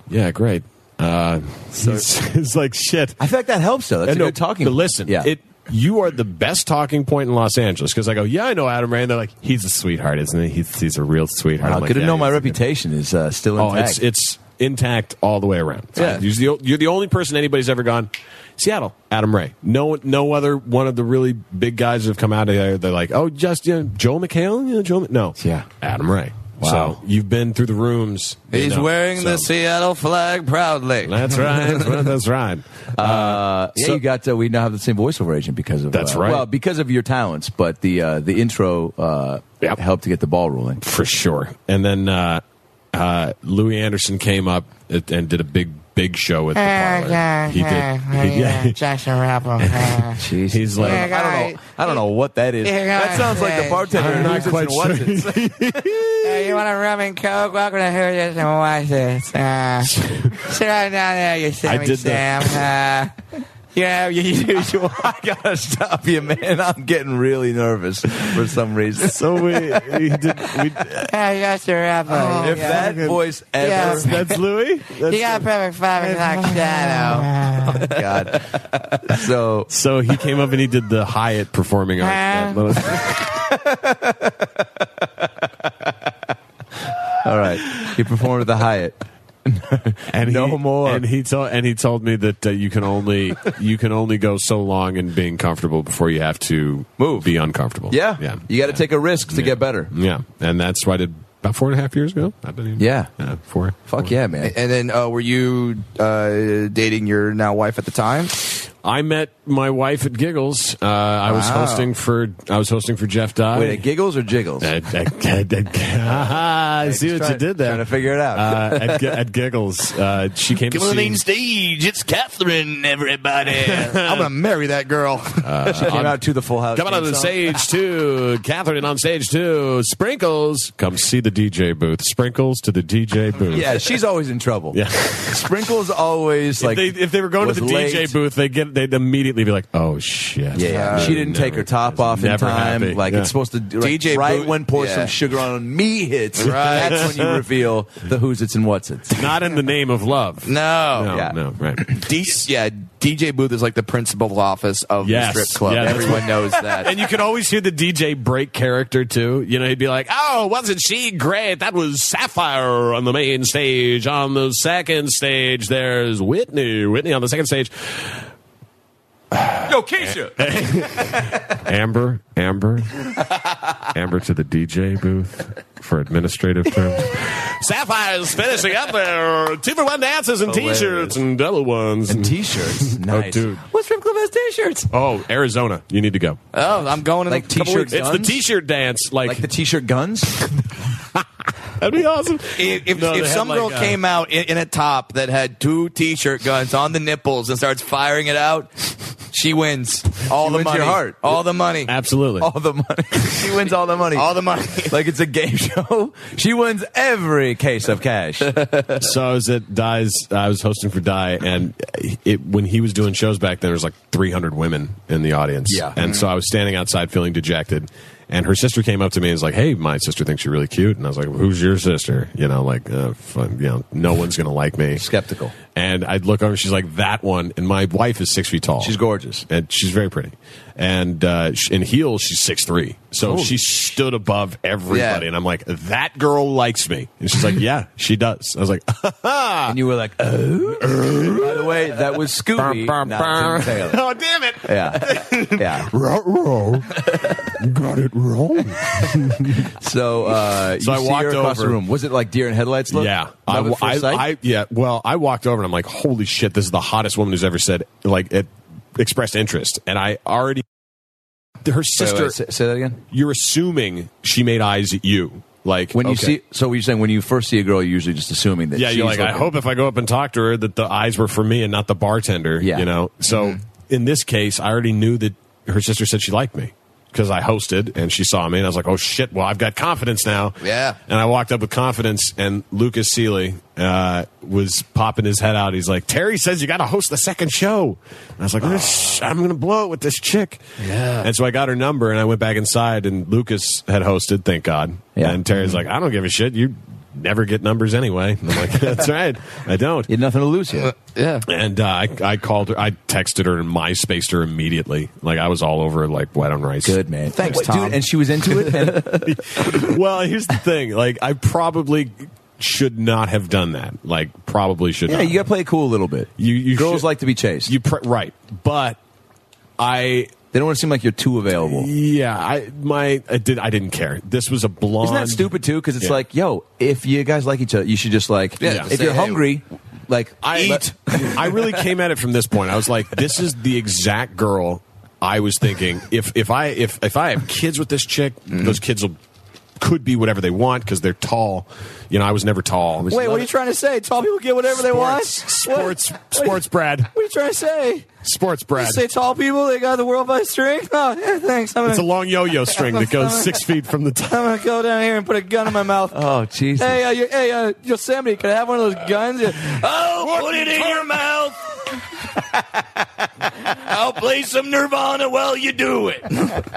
Yeah, great. It's like shit. I feel like that helps, though. That's And a good talking But point. listen, Yeah. you are the best talking point in Los Angeles because I go, yeah, I know Adam Ray, and they're like, he's a sweetheart, isn't he? He's a real sweetheart. I'm like, Good to yeah, know my he is. reputation is still Oh, intact. it's intact all the way around. Yeah. You're the only person anybody's ever gone, Seattle, Adam Ray. No other one of the really big guys have come out of there. They're like, oh, just Joel McHale? No. Yeah. Adam Ray. Wow. So you've been through the rooms. He's wearing the Seattle flag proudly. That's right. That's right. you got. We now have the same voiceover agent because of. That's right. Well, because of your talents, but the intro Yep. helped to get the ball rolling. For sure. And then Louis Anderson came up and did a big show with the parlor. He did. Jackson Rapper. Jeez. He's like, I don't know what that is. That sounds like the bartender. I'm in not Who's quite This and What's It. Hey, you want a rum and coke? Welcome to Who This and What's This. Sit right down there, you I Sammy did Sam. You know, your usual. I gotta stop you, man. I'm getting really nervous for some reason. So we did. Yeah, you got your rapper. If that voice ever, That's Louis. You got a perfect 5 o'clock shadow. God. So he came up and he did the Hyatt performing arts. All right, he performed at the Hyatt. And No more. And he told me that you can only go so long in being comfortable before you have to be uncomfortable. Yeah. You got to take a risk to get better. Yeah, and that's what I did about 4.5 years ago. I've been Yeah. 4. Fuck yeah, man. And then were you dating your now wife at the time? I met my wife at Giggles. I was hosting for Jeff Dye. Wait, at Giggles or Jiggles? I see what you did there. Trying to figure it out. At Giggles, she came to see. stage. It's Catherine, everybody. I'm gonna marry that girl. She came out to the Full House. Come on the stage too, Catherine on stage too. Sprinkles, come see the DJ booth. Sprinkles to the DJ booth. Yeah, she's always in trouble. Yeah. Sprinkles always like if they were going to the was DJ late. booth, they'd immediately be like, "Oh shit!" Yeah, she didn't take her top off in never time. happy. Like Yeah. it's supposed to. Like, DJ right Boot- when Pour yeah. Some Sugar on Me hits. Right. That's when you reveal the who's it's and what's it's. Not in the name of love. No. Yeah. No, right. DJ booth is like the principal office of Yes. the strip club. Yeah, that's Everyone knows that. And you could always hear the DJ break character too. You know, he'd be like, "Oh, wasn't she great? That was Sapphire on the main stage. On the second stage, there's Whitney. Whitney on the second stage. Yo, Keisha. Amber to the DJ booth for administrative terms. Sapphire's finishing up there. 2-for-1 dances and Hilarious. T-shirts and double ones And T-shirts. Nice. Oh, dude. What strip club has t-shirts? Oh, Arizona. You need to go. Oh, I'm going in Like a couple t-shirts? weeks. It's the Guns? T-shirt dance. Like the T-shirt guns. That'd be awesome. If No, they had some like, girl came out in a top that had 2 t-shirt guns on the nipples and starts firing it out, she wins all the wins money. your heart. All the money. Absolutely. All the money. She wins all the money. All the money. Like it's a game show. She wins every case of cash. So I was at Dye's. I was hosting for Dye, and when he was doing shows back then, there was like 300 women in the audience. Yeah. And so I was standing outside feeling dejected, and her sister came up to me and was like, "Hey, my sister thinks you're really cute." And I was like, "Who's your sister?" You know, like, fun, you know, no one's gonna like me. Skeptical. And I'd look over, she's like, "That one." And my wife is 6 feet tall. She's gorgeous. And she's very pretty. And in heels, she's 6'3". So she stood above everybody. Yeah. And I'm like, "That girl likes me." And she's like, "Yeah, she does." I was like, And you were like, oh. By the way, that was Scooby, not Tim Taylor. "Oh, damn it." Yeah. Yeah. Got it wrong. So, you So I see walked her across over. the room. Was it like deer in headlights look? Yeah. Love at first sight? Well, I walked over and I'm like, "Holy shit, this is the hottest woman who's ever said, like, it expressed interest." And I already, her sister, Wait, say that again. you're assuming she made eyes at you. Like, When you okay. see, so you're saying when you first see a girl, you're usually just assuming that Yeah, she's you're like, I looking. hope if I go up and talk to her that the eyes were for me and not the bartender. Yeah. You know? So in this case, I already knew that her sister said she liked me because I hosted and she saw me and I was like, "Oh shit, well, I've got confidence now." Yeah. And I walked up with confidence and Lucas Seeley was popping his head out. He's like, "Terry says you got to host the second show." And I was like, "I'm going to blow it with this chick." Yeah. And so I got her number and I went back inside and Lucas had hosted, thank God. Yeah. And Terry's like, "I don't give a shit. You never get numbers anyway. And I'm like, that's right, I don't. You had nothing to lose here. Yeah. And I called her, I texted her and MySpaced her immediately. Like I was all over it, like wet on rice. Good, man. Thanks, Wait, Tom. Dude, and she was into it? And Well, here's the thing. Like I probably should not have done that. Like probably should yeah, not. you got to play it cool a little bit. You Girls should- like to be chased. right. But they don't want to seem like you're too available. I didn't care. This was a blonde. Isn't that stupid, too? Because it's Yeah. like, yo, if you guys like each other, you should just like, Yeah, if say, you're hey, hungry, like, I really came at it from this point. I was like, this is the exact girl I was thinking. If I have kids with this chick, those kids could be whatever they want because they're tall. You know, I was never tall. Wait, what are you trying to say? Tall people get whatever they want? Sports, What? Brad. What are you trying to say? Sports, Brad. You say tall people, they got the world by string? Oh, yeah, thanks. It's a long yo-yo string that goes 6 feet from the top. I'm going to go down here and put a gun in my mouth. oh, Jesus. Hey, Yosemite, can I have one of those guns? Oh, put it in your mouth. I'll play some Nirvana while you do it.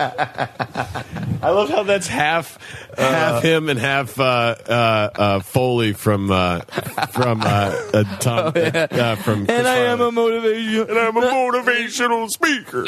I love how that's half him and half Foley from Tom from. And I am a motivation. And I'm a motivational speaker.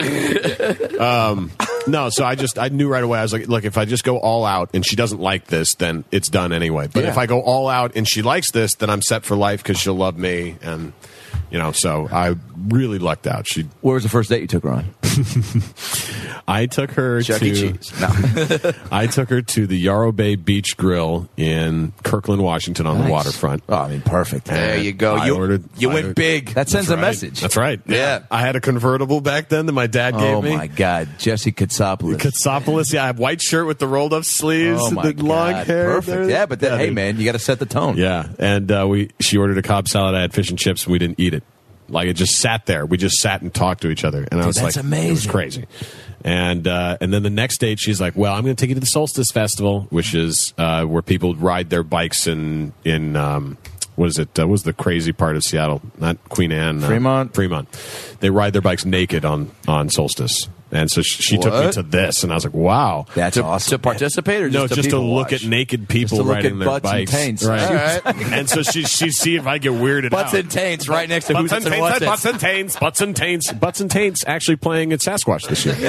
No, so I knew right away. I was like, look, if I just go all out and she doesn't like this, then it's done anyway. But if I go all out and she likes this, then I'm set for life because she'll love me. And, you know, so I really lucked out. Where was the first date you took her on? I took her Chuck E. Cheese. No. I took her to the Yarrow Bay Beach Grill in Kirkland, Washington on the Nice. waterfront. Oh, I mean, perfect. There you go. I ordered- You I went ordered- big. That sends a Right. message. That's right. Yeah. I had a convertible back then that my dad gave Oh, me. my God. Jesse Katsopoulos. Katsopoulos, yeah, I have white shirt with the rolled up sleeves, Oh, my the long God. hair. Perfect. Yeah, but then, hey, dude. man, you got to set the tone. Yeah, and she ordered a Cobb salad. I had fish and chips, and we didn't eat it. Like it just sat there. We just sat and talked to each other, and I was that's like, amazing. It was crazy. And then the next date, she's like, "Well, I'm going to take you to the Solstice Festival, which is where people ride their bikes in what is it? What was the crazy part of Seattle? Not Queen Anne, Fremont. Fremont. They ride their bikes naked on Solstice." And so she took me What? to this, and I was like, "Wow, That's awesome. To participate or no, just just to people look watch? at naked people to look riding at their butts and bikes." taints. Right. All right. And so she see if I get weirded Butts out. and taints right next to Butts who's and and what's taints, butts and taints, butts and taints, butts and taints. Actually playing at Sasquatch this year.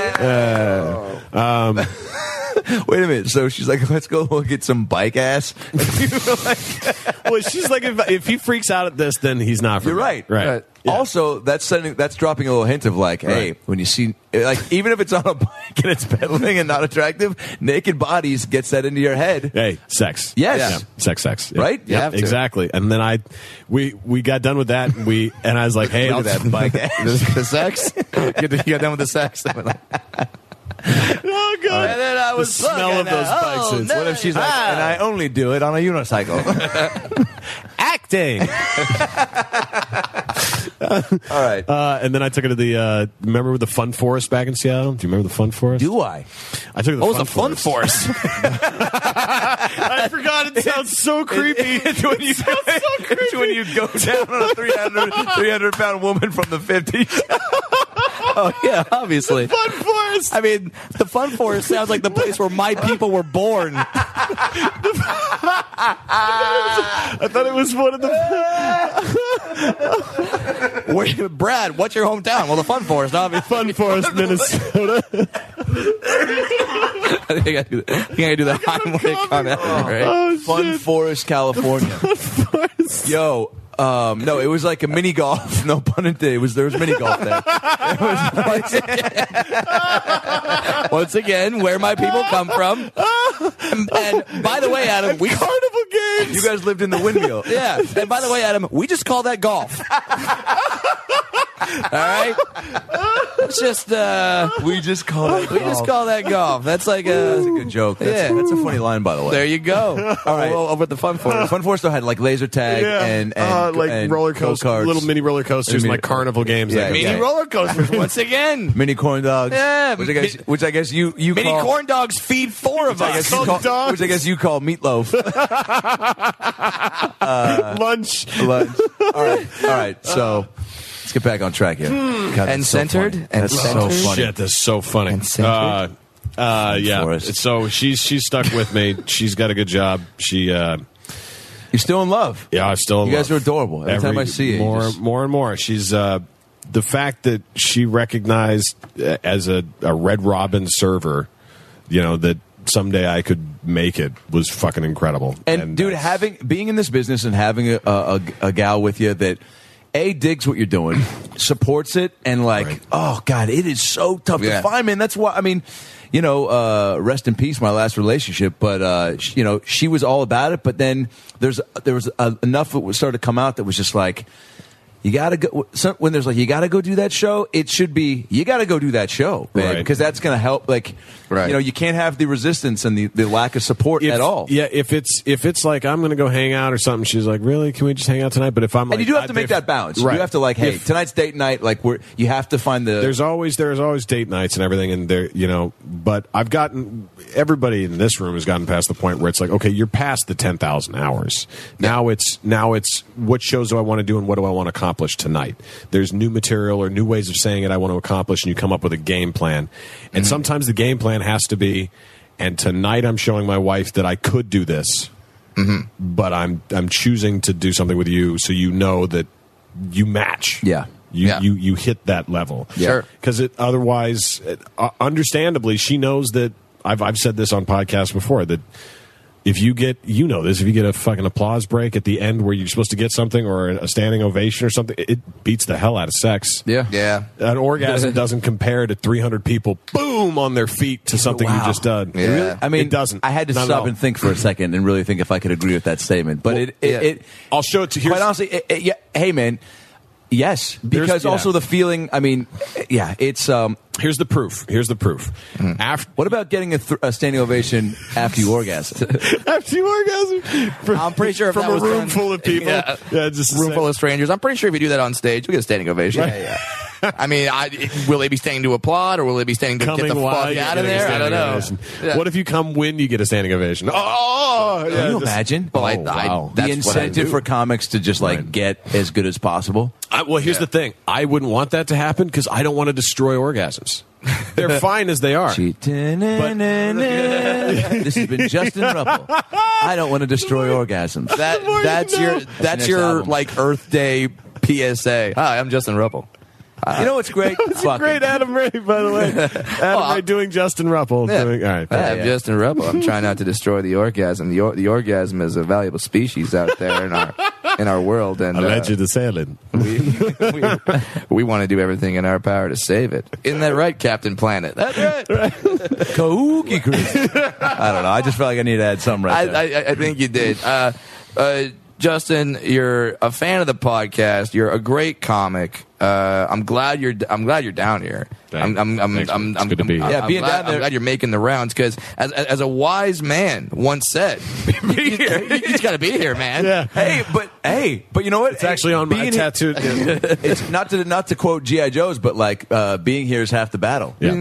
Wait a minute. So she's like, let's go look at some bike ass. Well, she's like, if he freaks out at this, then he's not. For You're me. right. Right. Yeah. Also, that's dropping a little hint of like, hey, Right. when you see, like, even if it's on a bike and it's pedaling and not attractive, naked bodies gets that into your head. Hey, sex. Yes. Yeah. Sex. Yeah. Right? You Yeah, have to. exactly. And then we got done with that, and I was like, hey, Look I'll at that bike ass. The sex? You got done with the sex. Oh, God. And then I was the smell of those bikes. is- What if she's like, and I only do it on a unicycle? acting? All right. And then I took her to the. Remember the Fun Forest back in Seattle? Do you remember the Fun Forest? Do I? I took her to the What was a fun force? I forgot. It sounds so creepy. It's when you it's when you go down on a 300-pound woman from the 50s. Oh, yeah, obviously. Fun Forest. I mean, the Fun Forest sounds like the place where my people were born. I thought it was one of the. Where, Brad, what's your hometown? Well, the Fun Forest, obviously. Fun Forest, Minnesota. I think I do that. You gotta do the Heimlich on that, right? Oh, Fun Forest, California. Yo. No, it was like a mini golf. No pun intended. There was mini golf there. Once again, where my people come from. And by the way, Adam, we Carnival games. You guys lived in the windmill. yeah. And by the way, Adam, we just call that golf. All right. It's just We just call it. we just call that golf. That's like That's a a good joke. That's a funny line, by the way. there you go. All right. Over at the Fun Forest. Fun Forest though had like laser tag and like roller coasters, go-karts. little mini roller coasters, Mini- like carnival games. Yeah, that Mini yeah. roller coasters once again. mini corn dogs. Yeah, which I guess you Mini call, corn dogs feed four of I us. guess you call, dogs. which I guess you call meatloaf. lunch. Lunch. All right. So let's get back on track here. God, And that's so centered, funny. and That's centered. so funny. Shit, that's so funny. And centered. Yeah. Forest. So she's stuck with me. She's got a good job. She You're still in love. Yeah, I'm still in You love. guys are adorable. Every time I see you, you more, just- more and more. She's the fact that she recognized as a Red Robin server, that someday I could make it was fucking incredible. And dude, being in this business and having a gal with you that digs what you're doing, supports it, and oh god, it is so tough to find, man. That's why rest in peace, my last relationship. But she was all about it. But then there was enough that started to come out that was just like, you gotta go. When there's you gotta go do that show, it should be you gotta go do that show, man, because that's gonna help. You can't have the resistance and the lack of support at all. Yeah, if it's like I'm gonna go hang out or something, she's like, really? Can we just hang out tonight? But if I'm and you do have to make that balance. You have to hey, tonight's date night. You have to find the. There's always date nights and everything, and there But I've gotten everybody in this room has gotten past the point where it's like, okay, you're past the 10,000 hours. Now it's what shows do I want to do and what do I want to accomplish tonight? There's new material or new ways of saying it I want to accomplish, and you come up with a game plan. And sometimes the game plan has to be, and tonight I'm showing my wife that I could do this, but I'm choosing to do something with you, so you know that you match. Yeah. You hit that level. Sure. Because otherwise, understandably, she knows that I've said this on podcasts before that if you get if you get a fucking applause break at the end where you're supposed to get something or a standing ovation or something, it beats the hell out of sex. Yeah. An orgasm doesn't compare to 300 people boom on their feet to something you just done. Yeah. Really? I mean, it doesn't. I had to Not at stop all. and think for a second and really think if I could agree with that statement. But it I'll show it to you. Quite honestly, hey man, yes, because also the feeling. I mean, it's. Here's the proof. What about getting a standing ovation after you orgasm? After you orgasm? I'm pretty sure if from that was a room done- full of people. Yeah. Just Room full of strangers. I'm pretty sure if you do that on stage, you'll get a standing ovation. Yeah. I mean, will they be standing to applaud or will they be standing to get the fuck out of there? I don't know. Yeah. What if you come when you get a standing ovation? Oh, Can you imagine? Well, the that's incentive for comics to just get as good as possible. Here's the thing. I wouldn't want that to happen because I don't want to destroy orgasms. They're fine as they are. This has been Justin Ruppel. I don't want to destroy orgasms. That's your Earth Day PSA. Hi, I'm Justin Ruppel. You know what's great? It's a great Adam Ray, by the way. Adam Ray doing Justin Ruppel. Yeah. All right. I'm Justin Ruppel. I'm trying not to destroor the orgasm. The orgasm is a valuable species out there in our world, and Alleged assailant. we want to do everything in our power to save it. Isn't that right, Captain Planet? That's right. Kahuki Chris. I don't know. I just felt like I needed to add something right there. I think you did. Justin, you're a fan of the podcast. You're a great comic. I'm glad you're down here. I'm good to be here. Yeah, being down there. I'm glad you're making the rounds because, as a wise man once said, you just got to be here, man. Yeah. But you know what? It's actually on my tattoo. It's not to quote G.I. Joe's, but being here is half the battle. Yeah.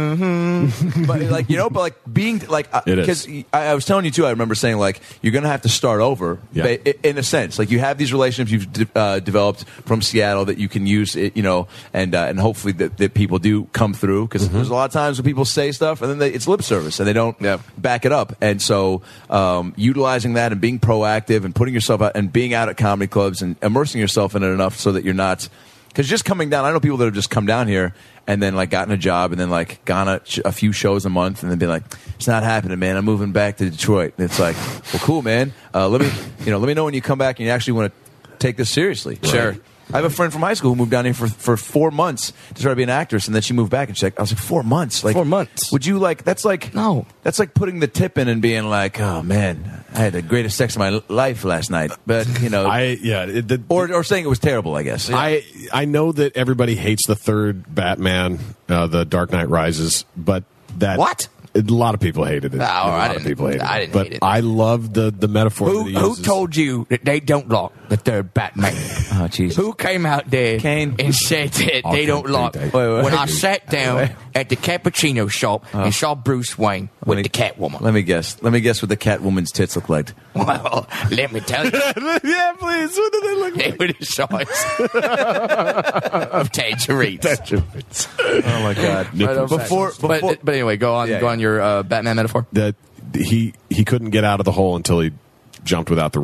But being It is. because I was telling you too. I remember saying you're going to have to start over. Yeah. In a sense, you have these relationships you've developed from Seattle that you can use, and hopefully that people do come through because there's a lot of times when people say stuff and then it's lip service and they don't back it up. And so utilizing that and being proactive and putting yourself out and being out at comedy clubs and immersing yourself in it enough so that you're not. Because just coming down, I know people that have just come down here and then gotten a job and then gone a few shows a month and then be like, it's not happening, man. I'm moving back to Detroit. And it's like, well, cool, man. Let me know when you come back and you actually want to take this seriously. Sure. I have a friend from high school who moved down here for 4 months to try to be an actress, and then she moved back and I was like, 4 months? 4 months. Would you that's no. That's like putting the tip in and being like, oh man, I had the greatest sex of my life last night. But or saying it was terrible, I guess. I know that everybody hates the third Batman, The Dark Knight Rises, but that What? A lot of people hated it. No, I didn't hate it. hate it. I love the metaphor that he Who uses. told you that they don't like the third Batman? Oh, Jesus. Who came out there Kane. and said that they don't like? Wait. When I sat down at the cappuccino shop and saw Bruce Wayne with the Catwoman. Let me guess what the Catwoman's tits look like. Well, let me tell you, Yeah, please. What do they look they like? were the size of tangerines. Oh my God! Before, But anyway, go on. Yeah, Go on your Batman metaphor. That he couldn't get out of the hole until he jumped without the rope.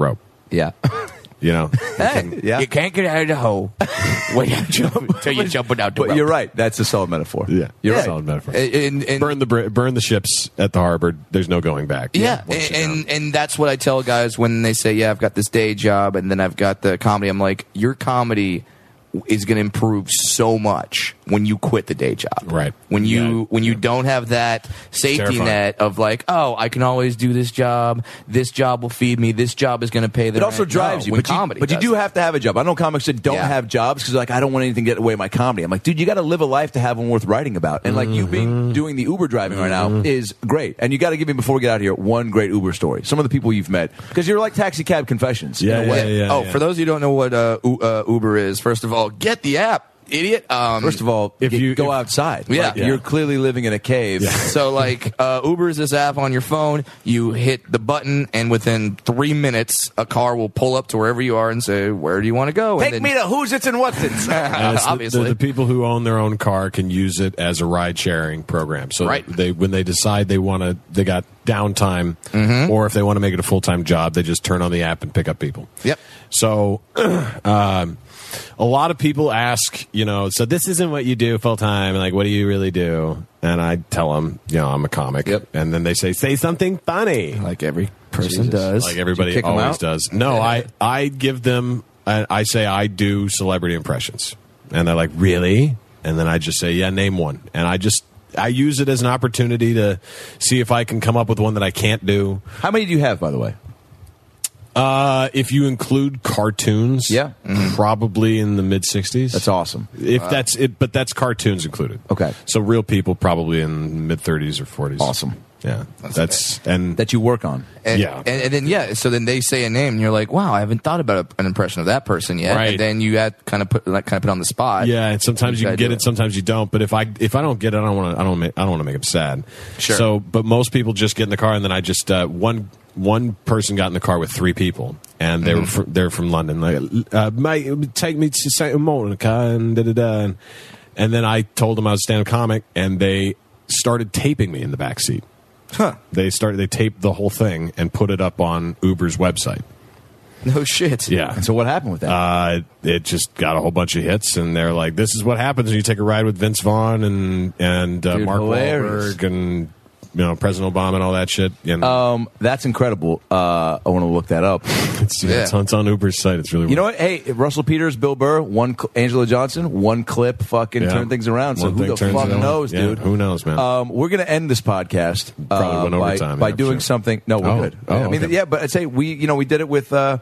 Yeah. You know, Hey, Yeah. you can't get out of the hole until you're jumping out the But rope. you're right. That's a solid metaphor. yeah, You're right. solid metaphor. And Burn the ships at the harbor. There's no going back. Yeah, Once you're down. and that's what I tell guys when they say, "Yeah, I've got this day job and then I've got the comedy." I'm like, your comedy is going to improve so much when you quit the day job. Right. When you don't have that safety terrifying. net of like, oh, I can always do this job. This job will feed me. This job is going to pay the It also rent. drives No, you. when But, comedy you does do it. have to have a job. I know comics that don't Yeah. have jobs because like, I don't want anything to get away my comedy. I'm like, dude, you got to live a life to have one worth writing about. And like you being doing the Uber driving right now is great. And you got to give me, before we get out of here, one great Uber story. Some of the people you've met. Because you're like Taxi Cab Confessions. Yeah, in a way. yeah. For those of you who don't know what Uber is, first of all, get the app, idiot. First of all, If you- go if- outside. Yeah. Like, Yeah. You're clearly living in a cave. So, like, Uber is this app on your phone. You hit the button, and within 3 minutes, a car will pull up to wherever you are and say, "Where do you want to go?" Take and me to Who's It's and What's It's. And it's obviously. the people who own their own car can use it as a ride sharing program. So Right. when they decide they got downtime, or if they want to make it a full time job, they just turn on the app and pick up people. Yep. So, a lot of people ask, so this isn't what you do full time. Like, what do you really do? And I tell them, I'm a comic. Yep. And then they say something funny. like every person Jesus. does. Like everybody kick 'em always out? does. No, I give them, I say I do celebrity impressions. And they're like, really? And then I just say, yeah, name one. And I use it as an opportunity to see if I can come up with one that I can't do. How many do you have, by the way? If you include cartoons, Yeah. probably in the mid 60s. That's awesome. If that's it, but that's cartoons included. Okay. So real people probably in mid 30s or 40s. Awesome. Yeah. That's and That you work on. And, Yeah. and then so then they say a name, and you're like, "Wow, I haven't thought about an impression of that person yet." Right. And then you kind of put on the spot. yeah, and sometimes you gotta can get do it, sometimes you don't. But if I don't get it, I don't want to make them sad. Sure. So, but most people just get in the car, and then I just one person got in the car with three people, and they they're from London. Like, mate, take me to St. Monica, and da-da-da. And then I told them I was a stand-up comic, and they started taping me in the back seat. Huh. They taped the whole thing and put it up on Uber's website. No shit. Yeah. And so what happened with that? It just got a whole bunch of hits, and they're like, "This is what happens when you take a ride with Vince Vaughn and Dude, Mark hilarious. Wahlberg and President Obama and all that shit." And That's incredible. I want to look that up. it's on Uber's site. It's really You know what? Hey, Russell Peters, Bill Burr, Angela Johnson, one clip, fucking Yeah. turn things around. So One who thing the turns fuck it around. knows, Yeah, dude? who knows, man? We're gonna end this podcast Probably went overtime, by yeah, doing sure. something. No, we're Oh. good. Oh, I mean, okay. yeah, but I'd say we did it with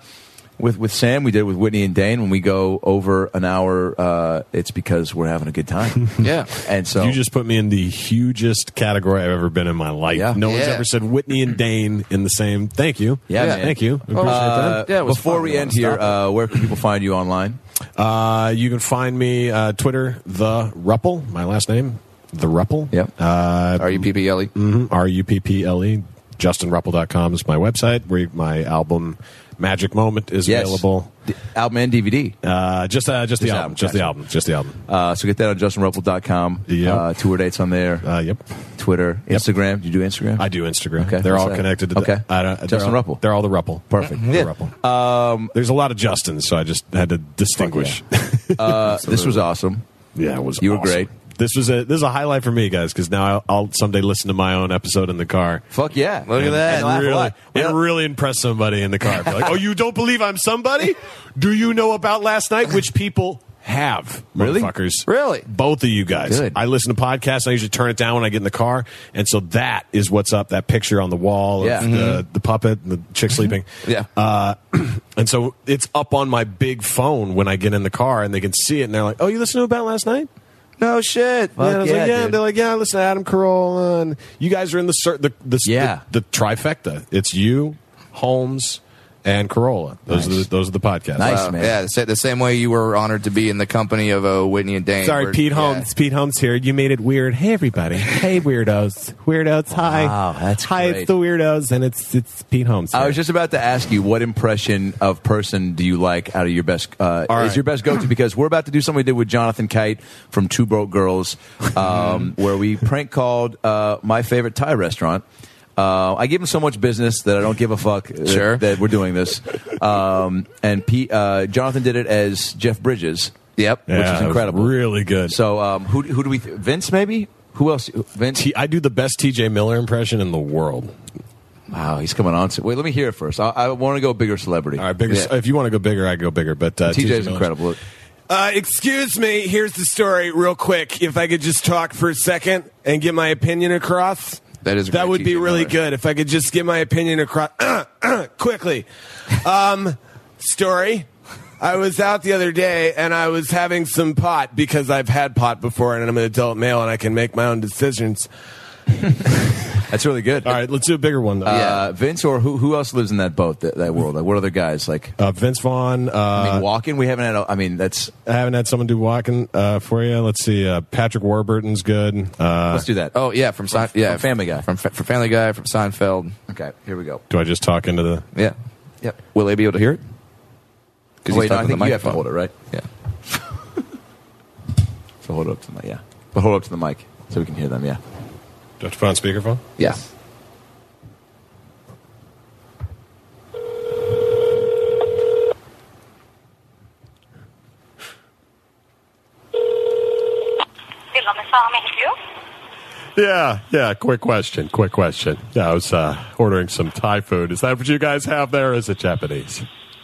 Sam. We did it with Whitney and Dane. When we go over an hour, it's because we're having a good time. Yeah. And so You just put me in the hugest category I've ever been in my life. Yeah. No one's Yeah. ever said Whitney andAne in the same. Thank you. Yeah, man. Thank you. Appreciate that. Yeah, it was before fun. we end here, where can people find you online? You can find me Twitter, The Ruppel, my last name, The Ruppel. Yep. RUPPLE. RUPPLE. JustinRuppel.com is my website where my album Magic Moment is Yes. available. The album and DVD. Just the album. album, Just the gotcha. album. Just the album. So get that on JustinRuppel.com. Yep. Tour dates on there. Yep. Twitter, Instagram. Do you do Instagram? I do Instagram. Okay. They're What's all that? connected to Okay. they're Justin all- Ruppel. They're all the Ruppel. Perfect. The Ruppel. There's a lot of Justins, so I just had to distinguish. This was awesome. Yeah, it was. You were awesome. great. This is a highlight for me, guys, because now I'll someday listen to my own episode in the car. Fuck yeah. Look at that. And laugh a lot. It really impressed somebody in the car. Be like, oh, you don't believe I'm somebody? Do you know about last night? Which people have, Really? motherfuckers. Really? Both of you guys. Good. I listen to podcasts. I usually turn it down when I get in the car. And so that is what's up, that picture on the wall Yeah. of the puppet and the chick sleeping. Yeah. And so it's up on my big phone when I get in the car, and they can see it, and they're like, oh, you listened to About Last Night? No shit. Yeah, I was like, dude. They're like, yeah, listen to Adam Carolla, and you guys are in the trifecta. It's you, Holmes, and Carolla. Those are the podcasts. Nice, man. Yeah, the same way you were honored to be in the company of Whitney and Dane. Sorry, We're- Pete yeah. Holmes. Pete Holmes here. You made it weird. Hey, everybody. Hey, weirdos. Weirdos. Hi. Wow, that's hi. great. It's the weirdos, and it's Pete Holmes. I here. was just about to ask you, what impression of person do you like out of your best? right. Is your best go-to? Because we're about to do something we did with Jonathan Kite from Two Broke Girls, where we prank called my favorite Thai restaurant. I give him so much business that I don't give a fuck Sure. that we're doing this. And Jonathan did it as Jeff Bridges. Yep. Which is incredible. Really good. So who do we? Vince maybe? Who else? Vince. I do the best TJ Miller impression in the world. Wow, he's coming on. Wait, let me hear it first. I want to go bigger celebrity. All right, bigger. Yeah. If you want to go bigger, I go bigger. But TJ's Miller's- incredible. Excuse me. Here's the story, real quick. If I could just talk for a second and get my opinion across, That is that great, would be TJ really Miller. good. If I could just get my opinion across quickly. Story. I was out the other day and I was having some pot because I've had pot before and I'm an adult male and I can make my own decisions. That's really good. All right, let's do a bigger one though. Vince or who else lives in that boat, that world? Like, what other guys? Like Vince Vaughn. I mean, Walken. We haven't had. I mean, that's. I haven't had someone do walking for you. Let's see. Patrick Warburton's good. Let's do that. Oh yeah, from Family Guy. from Family Guy, from Seinfeld. Okay, here we go. Do I just talk into the? Yeah. Yep. Will they be able to hear it? Oh, wait, no, I think you have to microphone. hold it, right? Yeah. So hold it up to the mic. Yeah, but hold it up to the mic so we can hear them. Yeah. Do I have to put on speakerphone? Yeah. Yeah. Quick question. Yeah, I was ordering some Thai food. Is that what you guys have there, or is it Japanese?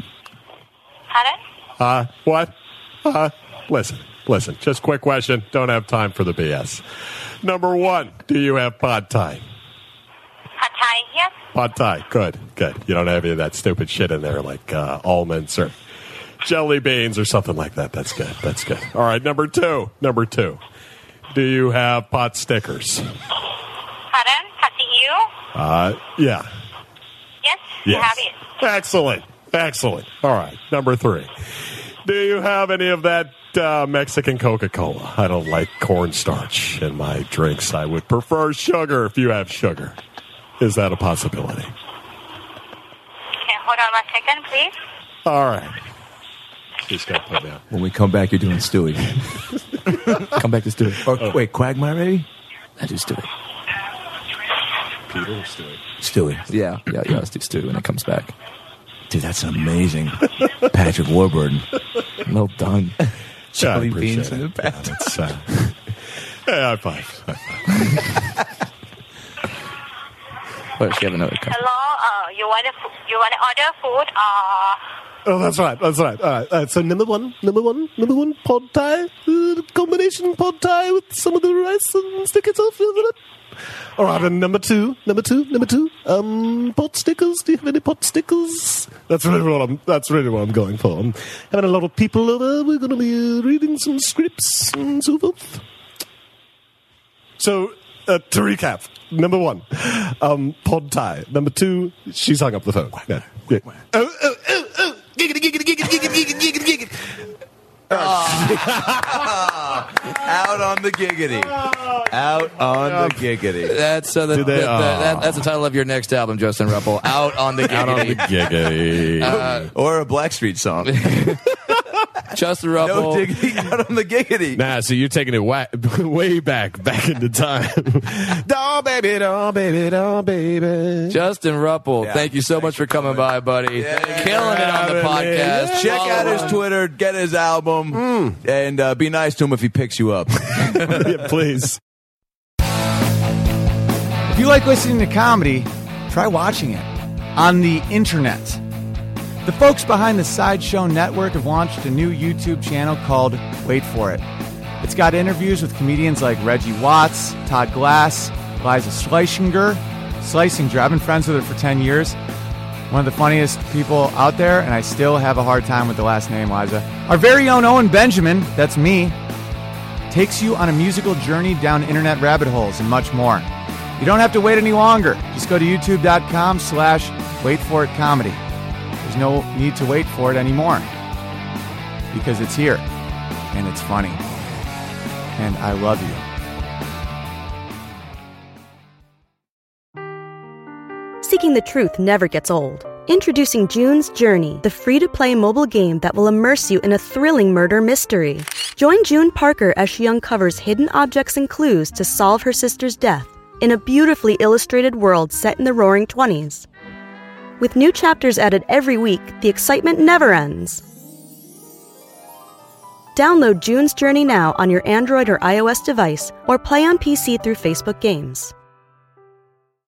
Pardon? What? Listen. Just quick question. Don't have time for the BS. Number one, do you have pad thai? Pad Thai, yes. Pad thai. Good. You don't have any of that stupid shit in there like almonds or jelly beans or something like that. That's good. All right, number two. Do you have pot stickers? Pardon? Pad Thai Ew? Yeah. Yes, we have it. Excellent. All right, number three. Do you have any of that Mexican Coca-Cola? I don't like cornstarch in my drinks. I would prefer sugar if you have sugar. Is that a possibility? Okay, hold on 1 second, please. All right. Just got put down. When we come back, you're doing Stewie. Come back to Stewie. Or wait, Quagmire maybe? I do Stewie. Peter or Stewie? Stewie. Yeah. Let's do Stewie when it comes back. Dude, that's amazing. Patrick Warburton. Well done. Jelly I appreciate beans in the it. back. Yeah, that's, high five. What does she have another cup? Hello, you want to order food or... Oh, that's right. All right. So number one, pad thai, combination pad thai with some of the rice and stick it off. All right, and number two, pot stickers. Do you have any pot stickers? That's really what I'm going for. I'm having a lot of people over. We're going to be reading some scripts and so forth. So, to recap, number one, pad thai. Number two, she's hung up the phone. Yeah. Oh. Giggity. Out on the giggity. Out on the giggity. That's that's the title of your next album, Justin Ruppel. Out on the giggity. Giggity. Or a Blackstreet song. Justin Ruppel. No diggity, out on the giggity. Nah, so you're taking it way back into time. Doll baby. Justin Ruppel, Yeah. thank you so much for coming by, buddy. Yeah. Killing it on the podcast. Check Follow out his him. Twitter, get his album, and be nice to him if he picks you up. Yeah, please. If you like listening to comedy, try watching it on the internet. The folks behind the Sideshow Network have launched a new YouTube channel called Wait For It. It's got interviews with comedians like Reggie Watts, Todd Glass, Liza Schlesinger. I've been friends with her for 10 years. One of the funniest people out there, and I still have a hard time with the last name, Liza. Our very own Owen Benjamin, that's me, takes you on a musical journey down internet rabbit holes and much more. You don't have to wait any longer. Just go to youtube.com/waitforitcomedy. There's no need to wait for it anymore because it's here and it's funny and I love you. Seeking the truth never gets old. Introducing June's Journey, the free-to-play mobile game that will immerse you in a thrilling murder mystery. Join June Parker as she uncovers hidden objects and clues to solve her sister's death. in a beautifully illustrated world set in the Roaring '20s. With new chapters added every week, the excitement never ends. Download June's Journey now on your Android or iOS device, or play on PC through Facebook Games.